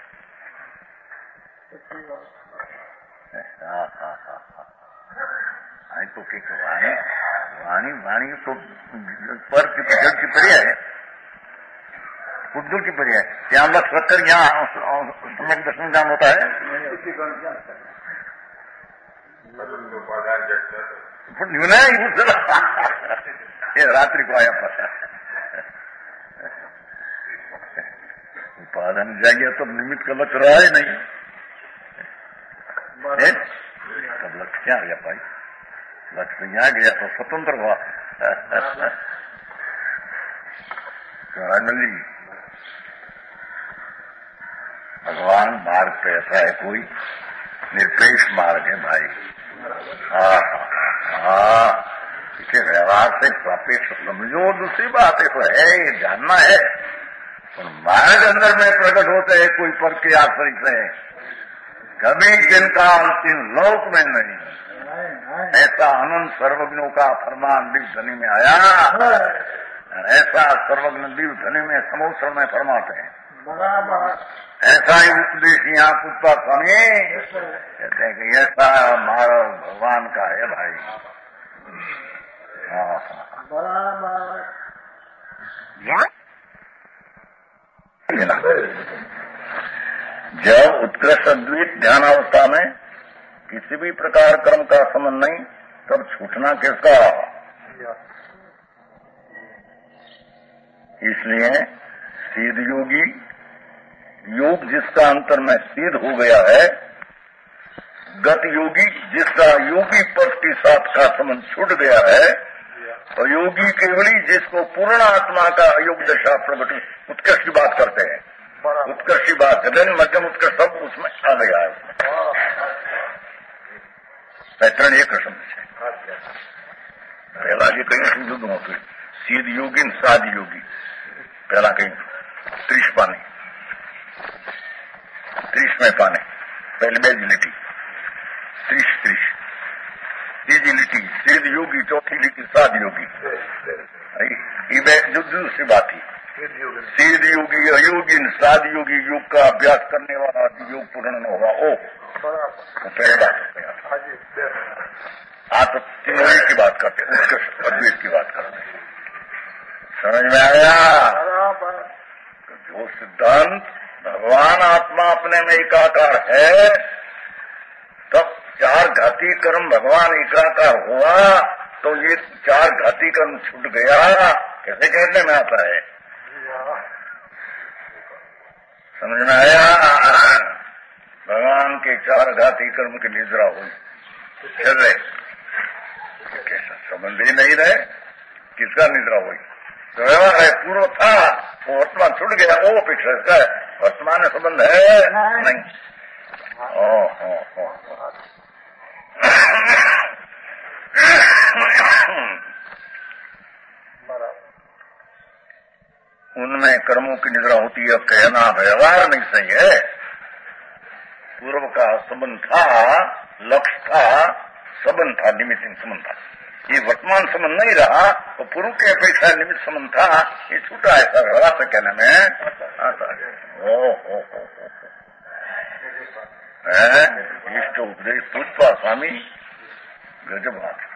हाँ हाँ हाँ आई तो ठीक है। वाणी वाणी वाणी तो पर की जड़ की पर्याय है, उद्दुल की पर्याय है। यहाँ लक्ष्य रखकर यहाँ सम्यक दर्शन ज्ञान होता है। ये रात्रि को आया पता उपादान जाएगा तो निमित्त का लक्ष्य रहा ही नहीं। तब लक्ष्य क्या आ गया भाई? लक्ष्य यहाँ गया तो स्वतंत्र हुआ। जी भगवान मार्ग पे ऐसा है, कोई निरपेक्ष मार्ग है भाई। हाँ हाँ इसे व्यवहार से सापेक्ष समझो, दूसरी बात है तो है, ये जानना है। और मार्ग अंदर में प्रकट होते है कोई पर के आश्रित से, कभी किन काल तीन लोक में नहीं। ऐसा अनंत सर्वज्ञों का फरमान दिव्य ध्वनि में आया, ऐसा सर्वज्ञ दिव्य ध्वनि में समोत्सर में फरमाते हैं। ऐसा ही उपदेश यहाँ पुष्पा स्वामी कहते हैं कि ऐसा हमारा भगवान का है भाई। हाँ जब उत्कृष्ट अद्वैत ध्यानावस्था में किसी भी प्रकार कर्म का संबंध नहीं, तब छूटना किसका? इसलिए सिद्ध योगी योग जिसका अंतर में सिद्ध हो गया है, गत योगी जिसका योगी पद के साथ का संबंध छूट गया है, और योगी केवली जिसको पूर्ण आत्मा का योग दशा प्रकट उत्कर्ष की बात करते हैं, उत्कर्ष की बात करते हैं, मध्यम उत्कर्ष सब उसमें आ गया है। पैतरण एक कसम से पहला जी कहीं समझो दो फिर सीध योगी साध योगी, पहला कहीं त्रिश पाने, त्रिश में पाने, पहले बेज लिटी त्रिश त्रिश, तीजी लिटी सीध योगी, चौथी लिटी साध योगी। ये जो दूसरी बात थी, सीध योगी अयोगी साध योगी, योग का अभ्यास करने वाला योग पूर्ण न होगा ओ, तो पहले बात हो गया। आप तो तीनों की बात करते हैं, उत्कृष्ट अद्वैत की बात करते हैं। समझ में आया? तो जो सिद्धांत भगवान आत्मा अपने में एकाकार है, तब चार घाती कर्म भगवान एकाकार हुआ, तो ये चार घाती कर्म छूट गया, कैसे कहने में आता है? समझ में आया? भगवान के चार घाती कर्म की निद्रा हुई, चल रहे कैसा संबंध ही नहीं रहे, किसका निद्रा हुई? तो व्यवहार है पूर्व था, वो वर्तमान छूट गया, वो अपेक्षा इसका वर्तमान में संबंध है नहीं। ओ हो हो उनमें कर्मों की निद्रा होती है, कहना व्यवहार नहीं सही है। पूर्व का संबंध था, लक्ष्य था, संबंध था, निमित्त संबंध था। ये वर्तमान संबंध नहीं रहा, तो पूर्व के अपेक्षा निमित्त संबंध था, ये छूटा है। सर से कहने में आता है। ओ हो हो इष्ट उपदेश पुष्पा स्वामी गजब बात।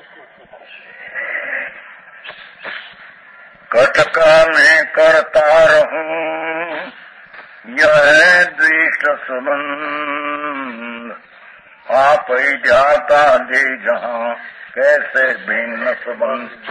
कटका मैं करता रहूं यह द्वेष संबंध, आप ही जाता दे जहां कैसे भिन्न संबंध।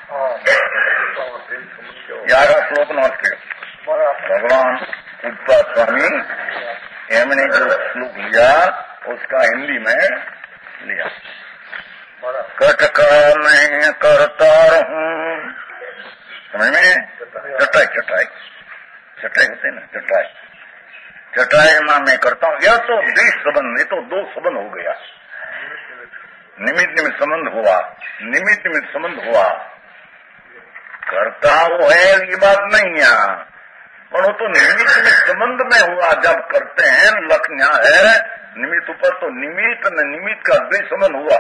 ग्यारह श्लोक नमस्ते। भगवान पुष्पा स्वामी हमने जो श्लोक लिया उसका हिंदी में लिया। कटका मैं करता रहूं समझ में? चटाई चटाई चटाई होते ना, चटाई चटाई में मैं करता हूँ। यह तो द्वि संबंध, ये तो दो संबंध हो गया। निमित्त निमित्त संबंध हुआ, निमित्त निमित्त संबंध हुआ। करता वो है ये बात नहीं है, पर वो तो निमित्त निमित्त संबंध में हुआ। जब करते हैं लक्षण है निमित्त ऊपर, तो निमित्त न निमित्त का द्वि संबंध हुआ।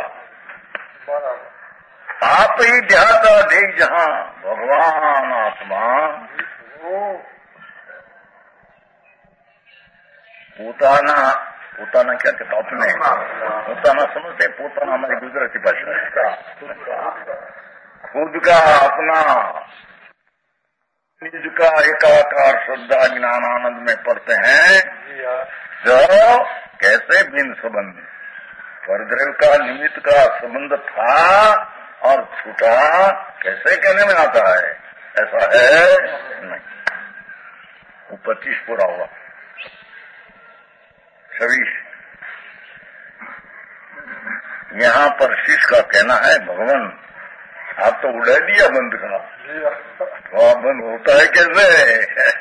आप ही ध्याता दे जहां भगवान आत्मा પોતાના પોતાના क्या कहता अपने પોતાना समझते, પોતાना हमारी गुजराती भाषा है। खुद का अपना निज का एकाकार श्रद्धा ज्ञान आनंद में पढ़ते हैं। जो कैसे बिन संबंध परद्रव्य का निमित्त का संबंध था और छूटा, कैसे कहने में आता है? ऐसा है नहीं। वो पच्चीस पूरा हुआ, छब्बीस। यहाँ पर शिष्य का कहना है भगवान आप तो उड़ा दिया बंद का, तो आप बंद होता है कैसे?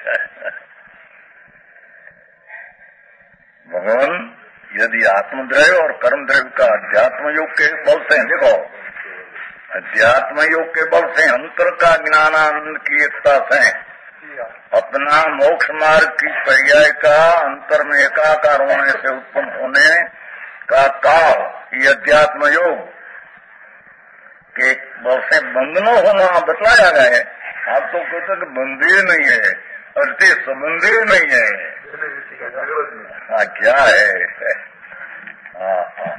भगवान यदि आत्मद्रव्य और कर्म द्रव्य का अध्यात्म योग के बल से, देखो अध्यात्म योग के बल से अंतर का ज्ञानानंद की एकता से अपना मोक्ष मार्ग की पर्याय का अंतर में एकाकार होने से उत्पन्न होने का काल, ये अध्यात्म योग के बल से बंधनों होना बतलाया गया है। आप तो कहते कि बंधे नहीं है, अर्थे संबंधे नहीं है। हाँ क्या है? हाँ हाँ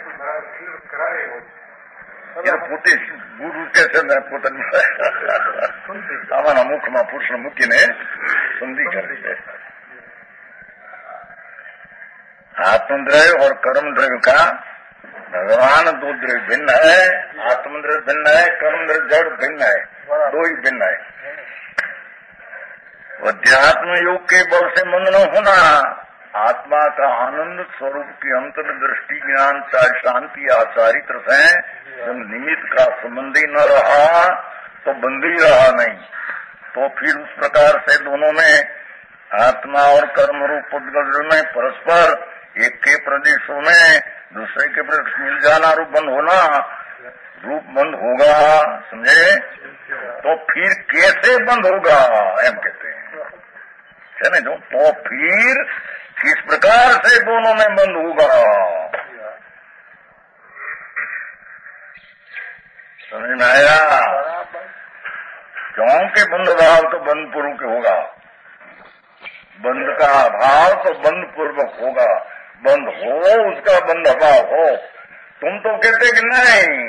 પોતે ગુરુ કે છે ને પોતાની આવાના મુખમાં પુરુષ મૂકીને સંધિ કરે છે। आत्मद्रव्य और कर्म द्रव्य का भगवान दो द्रव्य भिन्न है, आत्मद्रव्य भिन्न है, कर्म द्रव्य जड़ भिन्न है, दो ही भिन्न है। अध्यात्म योग के बल से मंद न होना, आत्मा का आनंद स्वरूप की अंतर दृष्टि ज्ञान शांति आचारित्र से जब निमित्त का संबंध ही न रहा तो बंद ही रहा नहीं। तो फिर उस प्रकार से दोनों में आत्मा और कर्म रूप उद्गल में परस्पर एक के प्रदेशों में दूसरे के प्रदेश मिल जाना, रूप बंद होना, रूप बंद होगा, समझे? तो फिर कैसे बंद होगा एम कहते हैं, है ना? जो तो फिर किस प्रकार से दोनों में बंद होगा, समझ में आया? क्योंकि बंद भाव तो बंद पूर्वक होगा, बंद का अभाव तो बंद पूर्वक होगा। बंद हो उसका बंद अभाव हो। तुम तो कहते कि नहीं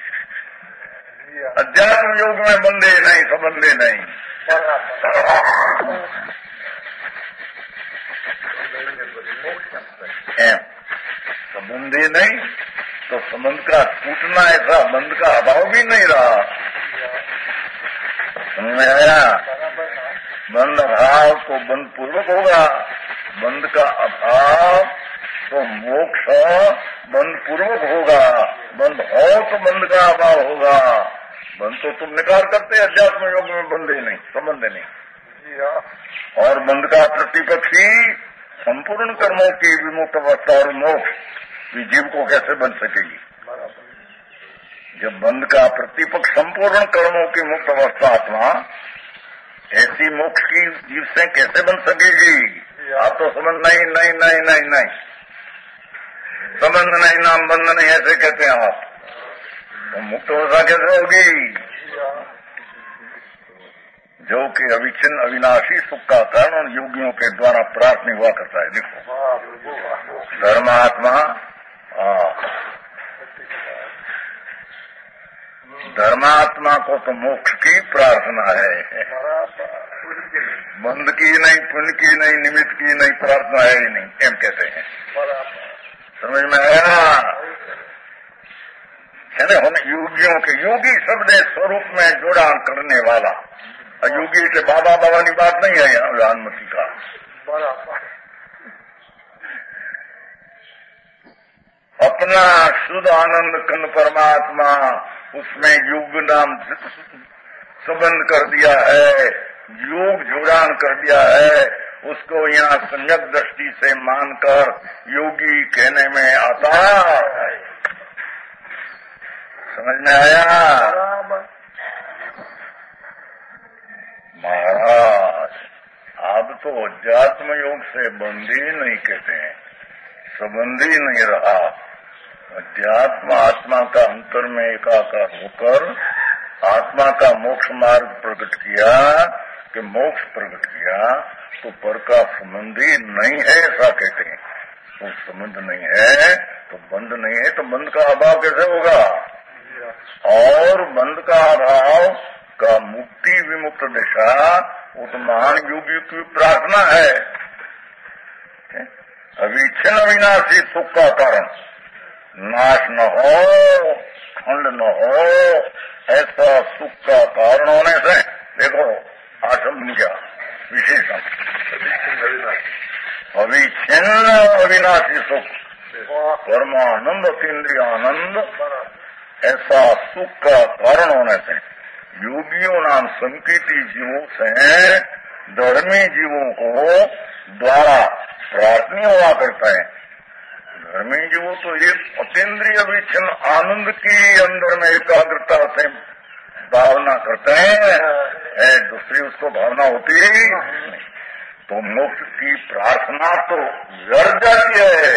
अध्यात्म योग में बंधे नहीं, संबंधे नहीं। संबंधे नहीं तो संबंध का टूटना ऐसा बंध का अभाव भी नहीं रहा। समझ में आया? बंध अभाव तो बंध पूर्वक होगा, बंध का अभाव तो मोक्ष बंध पूर्वक होगा। बंध हो तो बंध का अभाव होगा। बंध तो तुम निकार करते अध्यात्म योग में बंधे नहीं, संबंध नहीं। और बंध का प्रतिपक्षी संपूर्ण कर्मों की विमुक्त अवस्था और मोक्ष जीव को कैसे बन सकेगी? जब बंध का प्रतिपक्ष संपूर्ण कर्मों की मुक्त अवस्था आत्मा, ऐसी मोक्ष की जीव से कैसे बन सकेगी? आप तो संबंध नहीं नहीं नहीं नहीं नहीं संबंध नहीं, नाम बंध नहीं, ऐसे कहते हैं आप। तो मुक्त अवस्था कैसे होगी? जो कि अविच्छिन्न अविनाशी सुख का कारण योगियों के द्वारा प्राप्त नहीं हुआ करता है। देखो धर्मात्मा, धर्मात्मा को तो मोक्ष की प्रार्थना है, बंध की नहीं, पुण्य की नहीं, निमित्त की नहीं, प्रार्थना है ही नहीं, एम कहते हैं। समझ में आया? है ना? हम योगियों के, योगी शब्द स्वरूप में जोड़ान करने वाला, योगी के बाबा बाबा की बात नहीं है यहाँ जानमती का। अपना शुद्ध आनंद कन परमात्मा, उसमें युग नाम संबंध कर दिया है, योग जुड़ान कर दिया है, उसको यहाँ सम्यक दृष्टि से मानकर योगी कहने में आता है। समझ में आया? महाराज अब तो अध्यात्म योग से बंदी नहीं कहते हैं, संबंधी नहीं रहा। अध्यात्म आत्मा का अंतर में एकाकार होकर आत्मा का मोक्ष मार्ग प्रकट किया कि मोक्ष प्रकट किया तो पर का संबंधी नहीं है ऐसा कहते हैं। तो संबंध नहीं है तो बंध नहीं है, तो बंध का अभाव कैसे होगा? और बंध का अभाव का मुक्ति विमुक्त दिशा वो तो महान योगी की प्रार्थना है। अविच्छिन्न अविनाशी सुख का कारण नाश न हो, खंड न हो, ऐसा सुख का कारण होने से देखो आश्रम क्या विशेषण अविच्छिन्न अविनाशी सुख, परमानंद अतीन्द्रिय आनंद, ऐसा सुख का कारण होने से योगियों नाम संकीर्ति जीवों से धर्मी जीवों को द्वारा प्रार्थना हुआ करता है। धर्मी जीवों तो एक अतीन्द्रिय विच्छिन्न आनंद की अंदर में एकाग्रता से भावना करते हैं, दूसरी उसको भावना होती है तो मोक्ष की प्रार्थना तो व्यर्थ जाती है,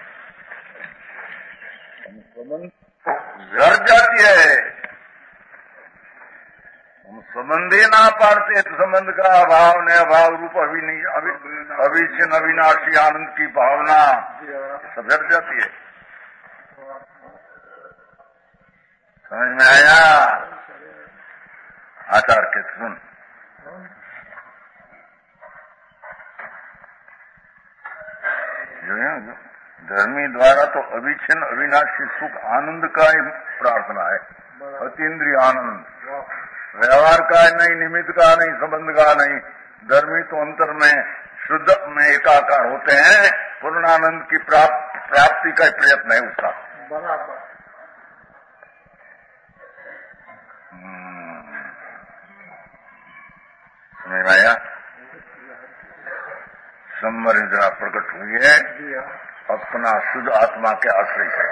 व्यर्थ जाती है। हम संबंधे ना पाड़ते तो संबंध का अभाव ने अभाव रूप अविच्छिन्न अविनाशी आनंद की भावना सब व्यर्थ जाती है। समझ में आया? आचार के सुन जो है धर्मी द्वारा तो अविच्छिन्न अविनाशी सुख आनंद का ही प्रार्थना है, अतीन्द्रिय आनंद, व्यवहार का नहीं, निमित्त का नहीं, संबंध का नहीं। धर्मी तो अंतर में शुद्ध में एकाकार होते हैं, पूर्णानंद की प्राप्त, प्राप्ति का प्रयत्न है उसका। समझ में आया? संवरिंद्रा प्रकट हुई है अपना शुद्ध आत्मा के आश्रय से,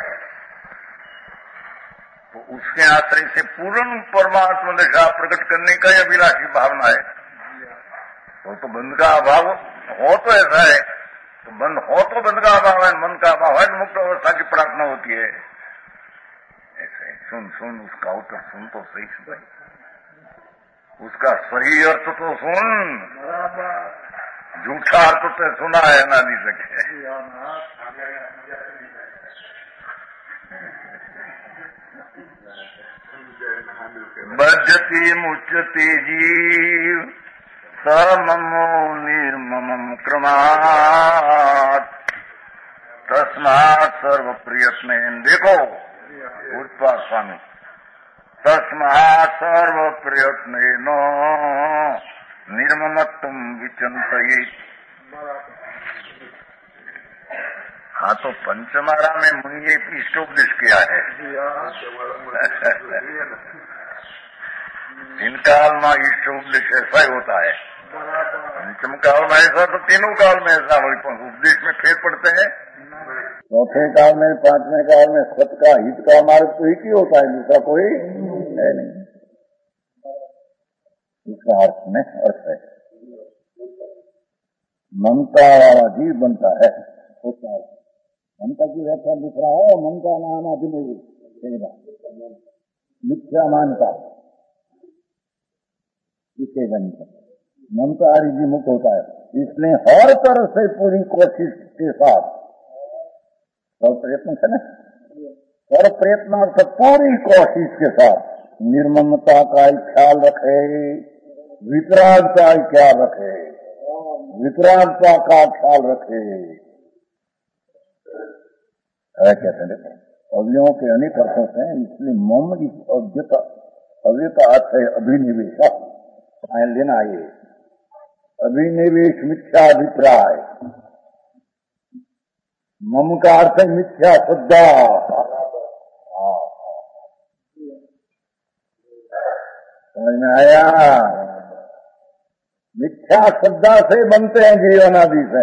तो उसके आश्रय से पूर्ण परमात्मा दशा प्रकट करने का यह अभिलाषी भावना है। तो तो बंध का अभाव हो तो ऐसा है, तो बंध हो तो बंध का अभाव है, मन का अभाव है, मुक्त अवस्था की प्रार्थना होती है। ऐसे सुन सुन उसका उत्तर सुन तो सही सुन, उसका सही अर्थ तो सुन, झूठा अर्थ तो सुना है ना नहीं सके। बद्धति मुच्यते जीव सममो निर्ममं क्रमात् तस्मात् सर्व प्रयत्न, देखो उत्पाद स्वामी, तस्मात् सर्व प्रयत्न निर्ममत्वं विचिन्तयेत्। हाँ तो पंचमारा में मुनि इष्टोपदेश किया है। तीन काल में इष्टोपदेश ऐसा ही होता है, पंचम काल में ऐसा तो तीनों काल में ऐसा, उपदेश में फेर पड़ते हैं। चौथे काल में, पांचवें काल में सत का हित का मार्ग तो एक ही होता है, दूसरा कोई है नहीं। इसका अर्थ में अर्थ है ममता वाला जीव बनता है, उसका अर्थ ममता की व्याख्या दूसरा है। ममता नाम अभिनय मिथ्या मानता, इसके गणित ममता आदि मुक्त होता है। इसलिए हर तरह से पूरी कोशिश के साथ, सब प्रयत्न है ना, हर प्रयत्न अर्थ पूरी कोशिश के साथ निर्ममता का ख्याल रखे, वितराग का ख्याल रखे, वितरागता का ख्याल रखे। कहते हैं अव्ययों के अनेक अर्थों से, इसलिए मम इस अव्यत अव्यत अर्थ है अभिनिवेश, लेना ये अभिनिवेश मिथ्या अभिप्राय, मम का अर्थ है मिथ्या श्रद्धा। समझ में आया। मिथ्या श्रद्धा से बनते हैं जीवनादि से।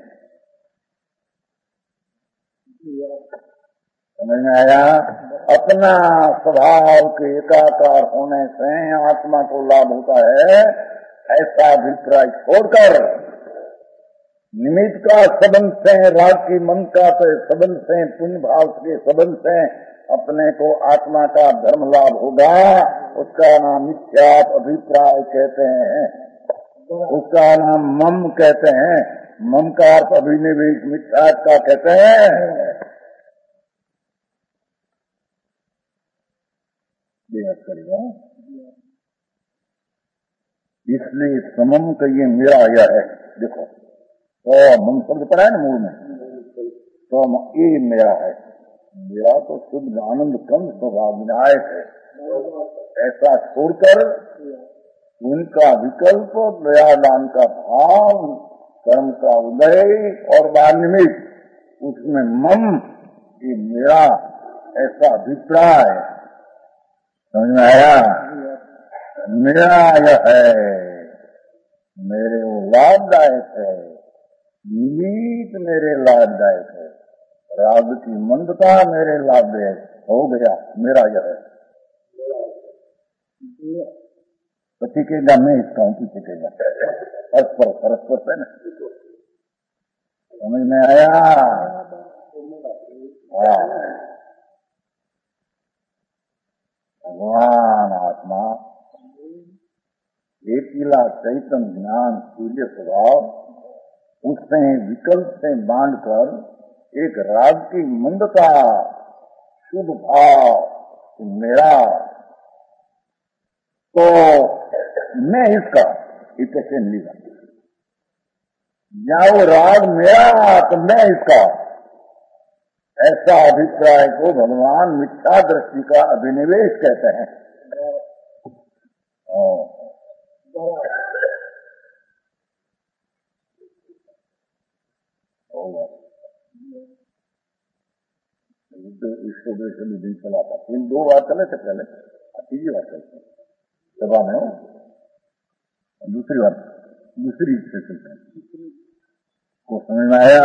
समझ में आया? अपना स्वभाव के एकाकार होने से आत्मा को लाभ होता है, ऐसा अभिप्राय छोड़कर निमित्त का संबंध से, राग की मन का संबंध से, पुण्य भाव के संबंध से अपने को आत्मा का धर्म लाभ होगा, उसका नाम मिथ्या अभिप्राय कहते हैं, उसका नाम मम कहते हैं। मम का अर्थ अभिनिवेश मिथ्या का कहते हैं। करेगा इसलिए समम का ये मेरा यह है। देखो तो मम शब्द पड़ा है ना मूल में, तो ये मेरा है। मेरा तो शुद्ध आनंद कम स्वभाव विनायक है। ऐसा छोड़कर उनका विकल्प, दयादान का भाव, कर्म का उदय और वानिमित, उसमें मम ये मेरा ऐसा अभिप्राय समझ में आया? मेरा यह है, मेरे वो लाभदायक है, निमित्त मेरे लाभदायक है, राग की मंदता मेरे लाभदायक हो गया, मेरा यह है। तो टिकेगा मैं इसका हूँ, टिकेगा परस्पर परस्पर है ना। समझ में आया? हाँ, भगवान आत्मा एकीला चैतन्य ज्ञान सूर्य स्वभाव, उससे विकल्प से बांधकर एक राग की मंदता, शुद्ध भाव मेरा, तो मैं इसका इतने मिलेगा। या वो राग मेरा तो मैं इसका, ऐसा अभिप्राय को भगवान मिथ्या दृष्टि का अभिनिवेश कहते हैं। इसको वैसे भी नहीं चला था। इन दो बार चले थे पहले, तीसरी बार चलते सभा में हो, दूसरी बार दूसरी से चलते हैं। को समझ में आया?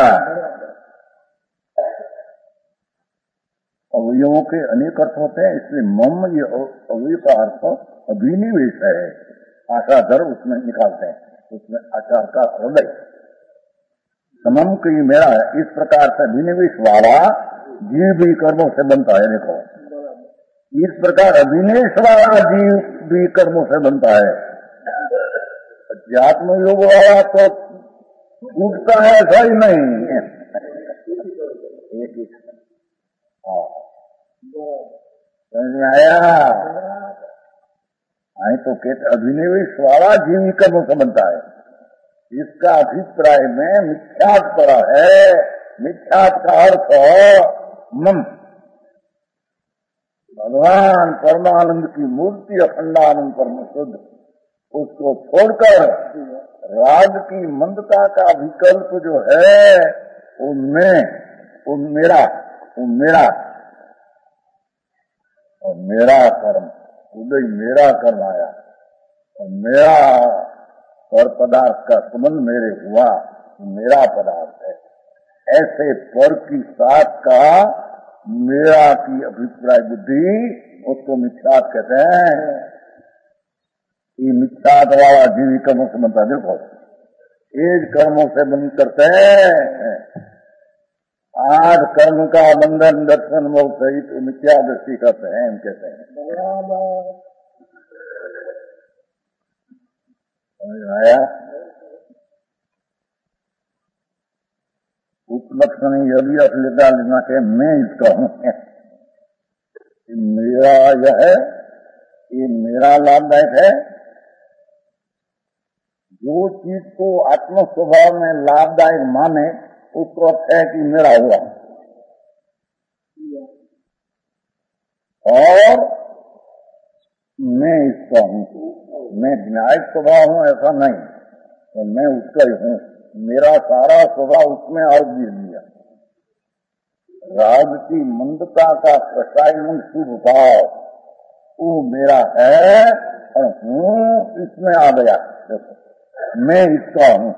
अवयवों के अनेक अर्थ होते हैं, इसलिए मम ये अवयव का अर्थ अभिनिवेश है। आशाधर उसमें निकालते हैं, उसमें आचार का हृदय समम की मेरा है। इस प्रकार से अभिनिवेश वाला जीव भी कर्मों से बनता है। देखो इस प्रकार अभिनिवेश वाला जीव भी कर्मों से बनता है। अध्यात्म योग वाला तो टूटता है, ऐसा ही नहीं। समझ में आया? आई तो कहते अभिनिवेश वाला जीव कर्मों से बनता है। इसका अभिप्राय में मिथ्यात पड़ा है। मिथ्यात का अर्थ मम, भगवान परमानंद की मूर्ति अखंडानंद परम शुद्ध, उसको छोड़कर राग की मंदता का विकल्प जो है वो मैं, वो मेरा, वो मेरा और मेरा कर्म उदय मेरा कर्म आया और मेरा पर पदार्थ का संबंध मेरे हुआ, मेरा पदार्थ है। ऐसे पर की साथ का मेरा की अभिप्राय बुद्धि, उसको मिथ्यात कहते हैं। ये मिथ्यात वाला जीवी कर्मों से बनता है। देखो एज कर्मों से बंद करते हैं। आज कर्म का बंधन दर्शन मोक्ष सहित मिथ्या दृष्टि करते हैं, हम कहते हैं। आया उपलक्षण यदि असलिता लेना के मैं इसका हूँ, मेरा यह है, ये मेरा लाभदायक है। जो चीज को आत्म स्वभाव में लाभदायक माने उसको अर्थ है कि मेरा हुआ, और मैं इसका हूँ। मैं विनायक स्वभाव हूँ ऐसा नहीं, तो मैं उसका ही हूँ। मेरा सारा स्वभाव उसमें आरोप दे दिया। राग की मंदता का प्रसायन शुभ भाव वो मेरा है और हूँ इसमें आ गया, देखो मैं इसका हूँ,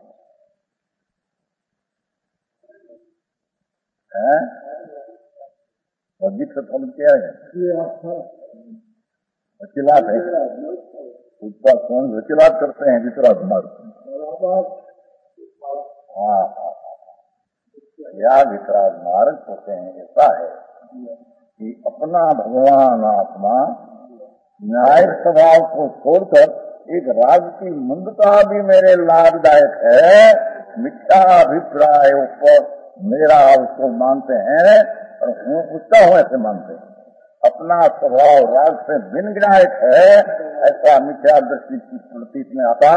वजीफा क्या है? वकीलात है, उसका कौन वकीलात करते हैं वितराग मार्ग। हाँ हाँ या वितराग मार्ग होते हैं। ऐसा है कि अपना भगवान आत्मा न्याय स्वभाव को छोड़कर एक राग की मंदता भी मेरे लाभदायक है, मिथ्या अभिप्राय ऊपर मेरा उसको मानते हैं और हूँ उसका हूँ ऐसे मानते हैं। अपना स्वभाव राग से भिन्न विनायक है, ऐसा मिथ्या दृष्टि की प्रतीत में आता।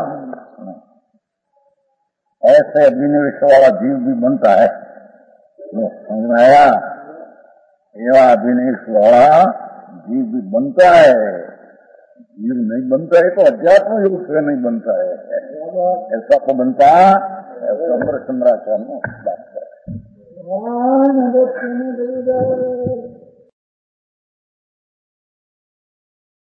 ऐसे अभिनिवेश वाला जीव भी बनता है, समझ में आया? यह अभिनिवेश वाला जीव भी बनता है। जीव नहीं बनता है तो अध्यात्म योग से नहीं बनता है, ऐसा तो बनता है। चंद्राचार्य ने बात है।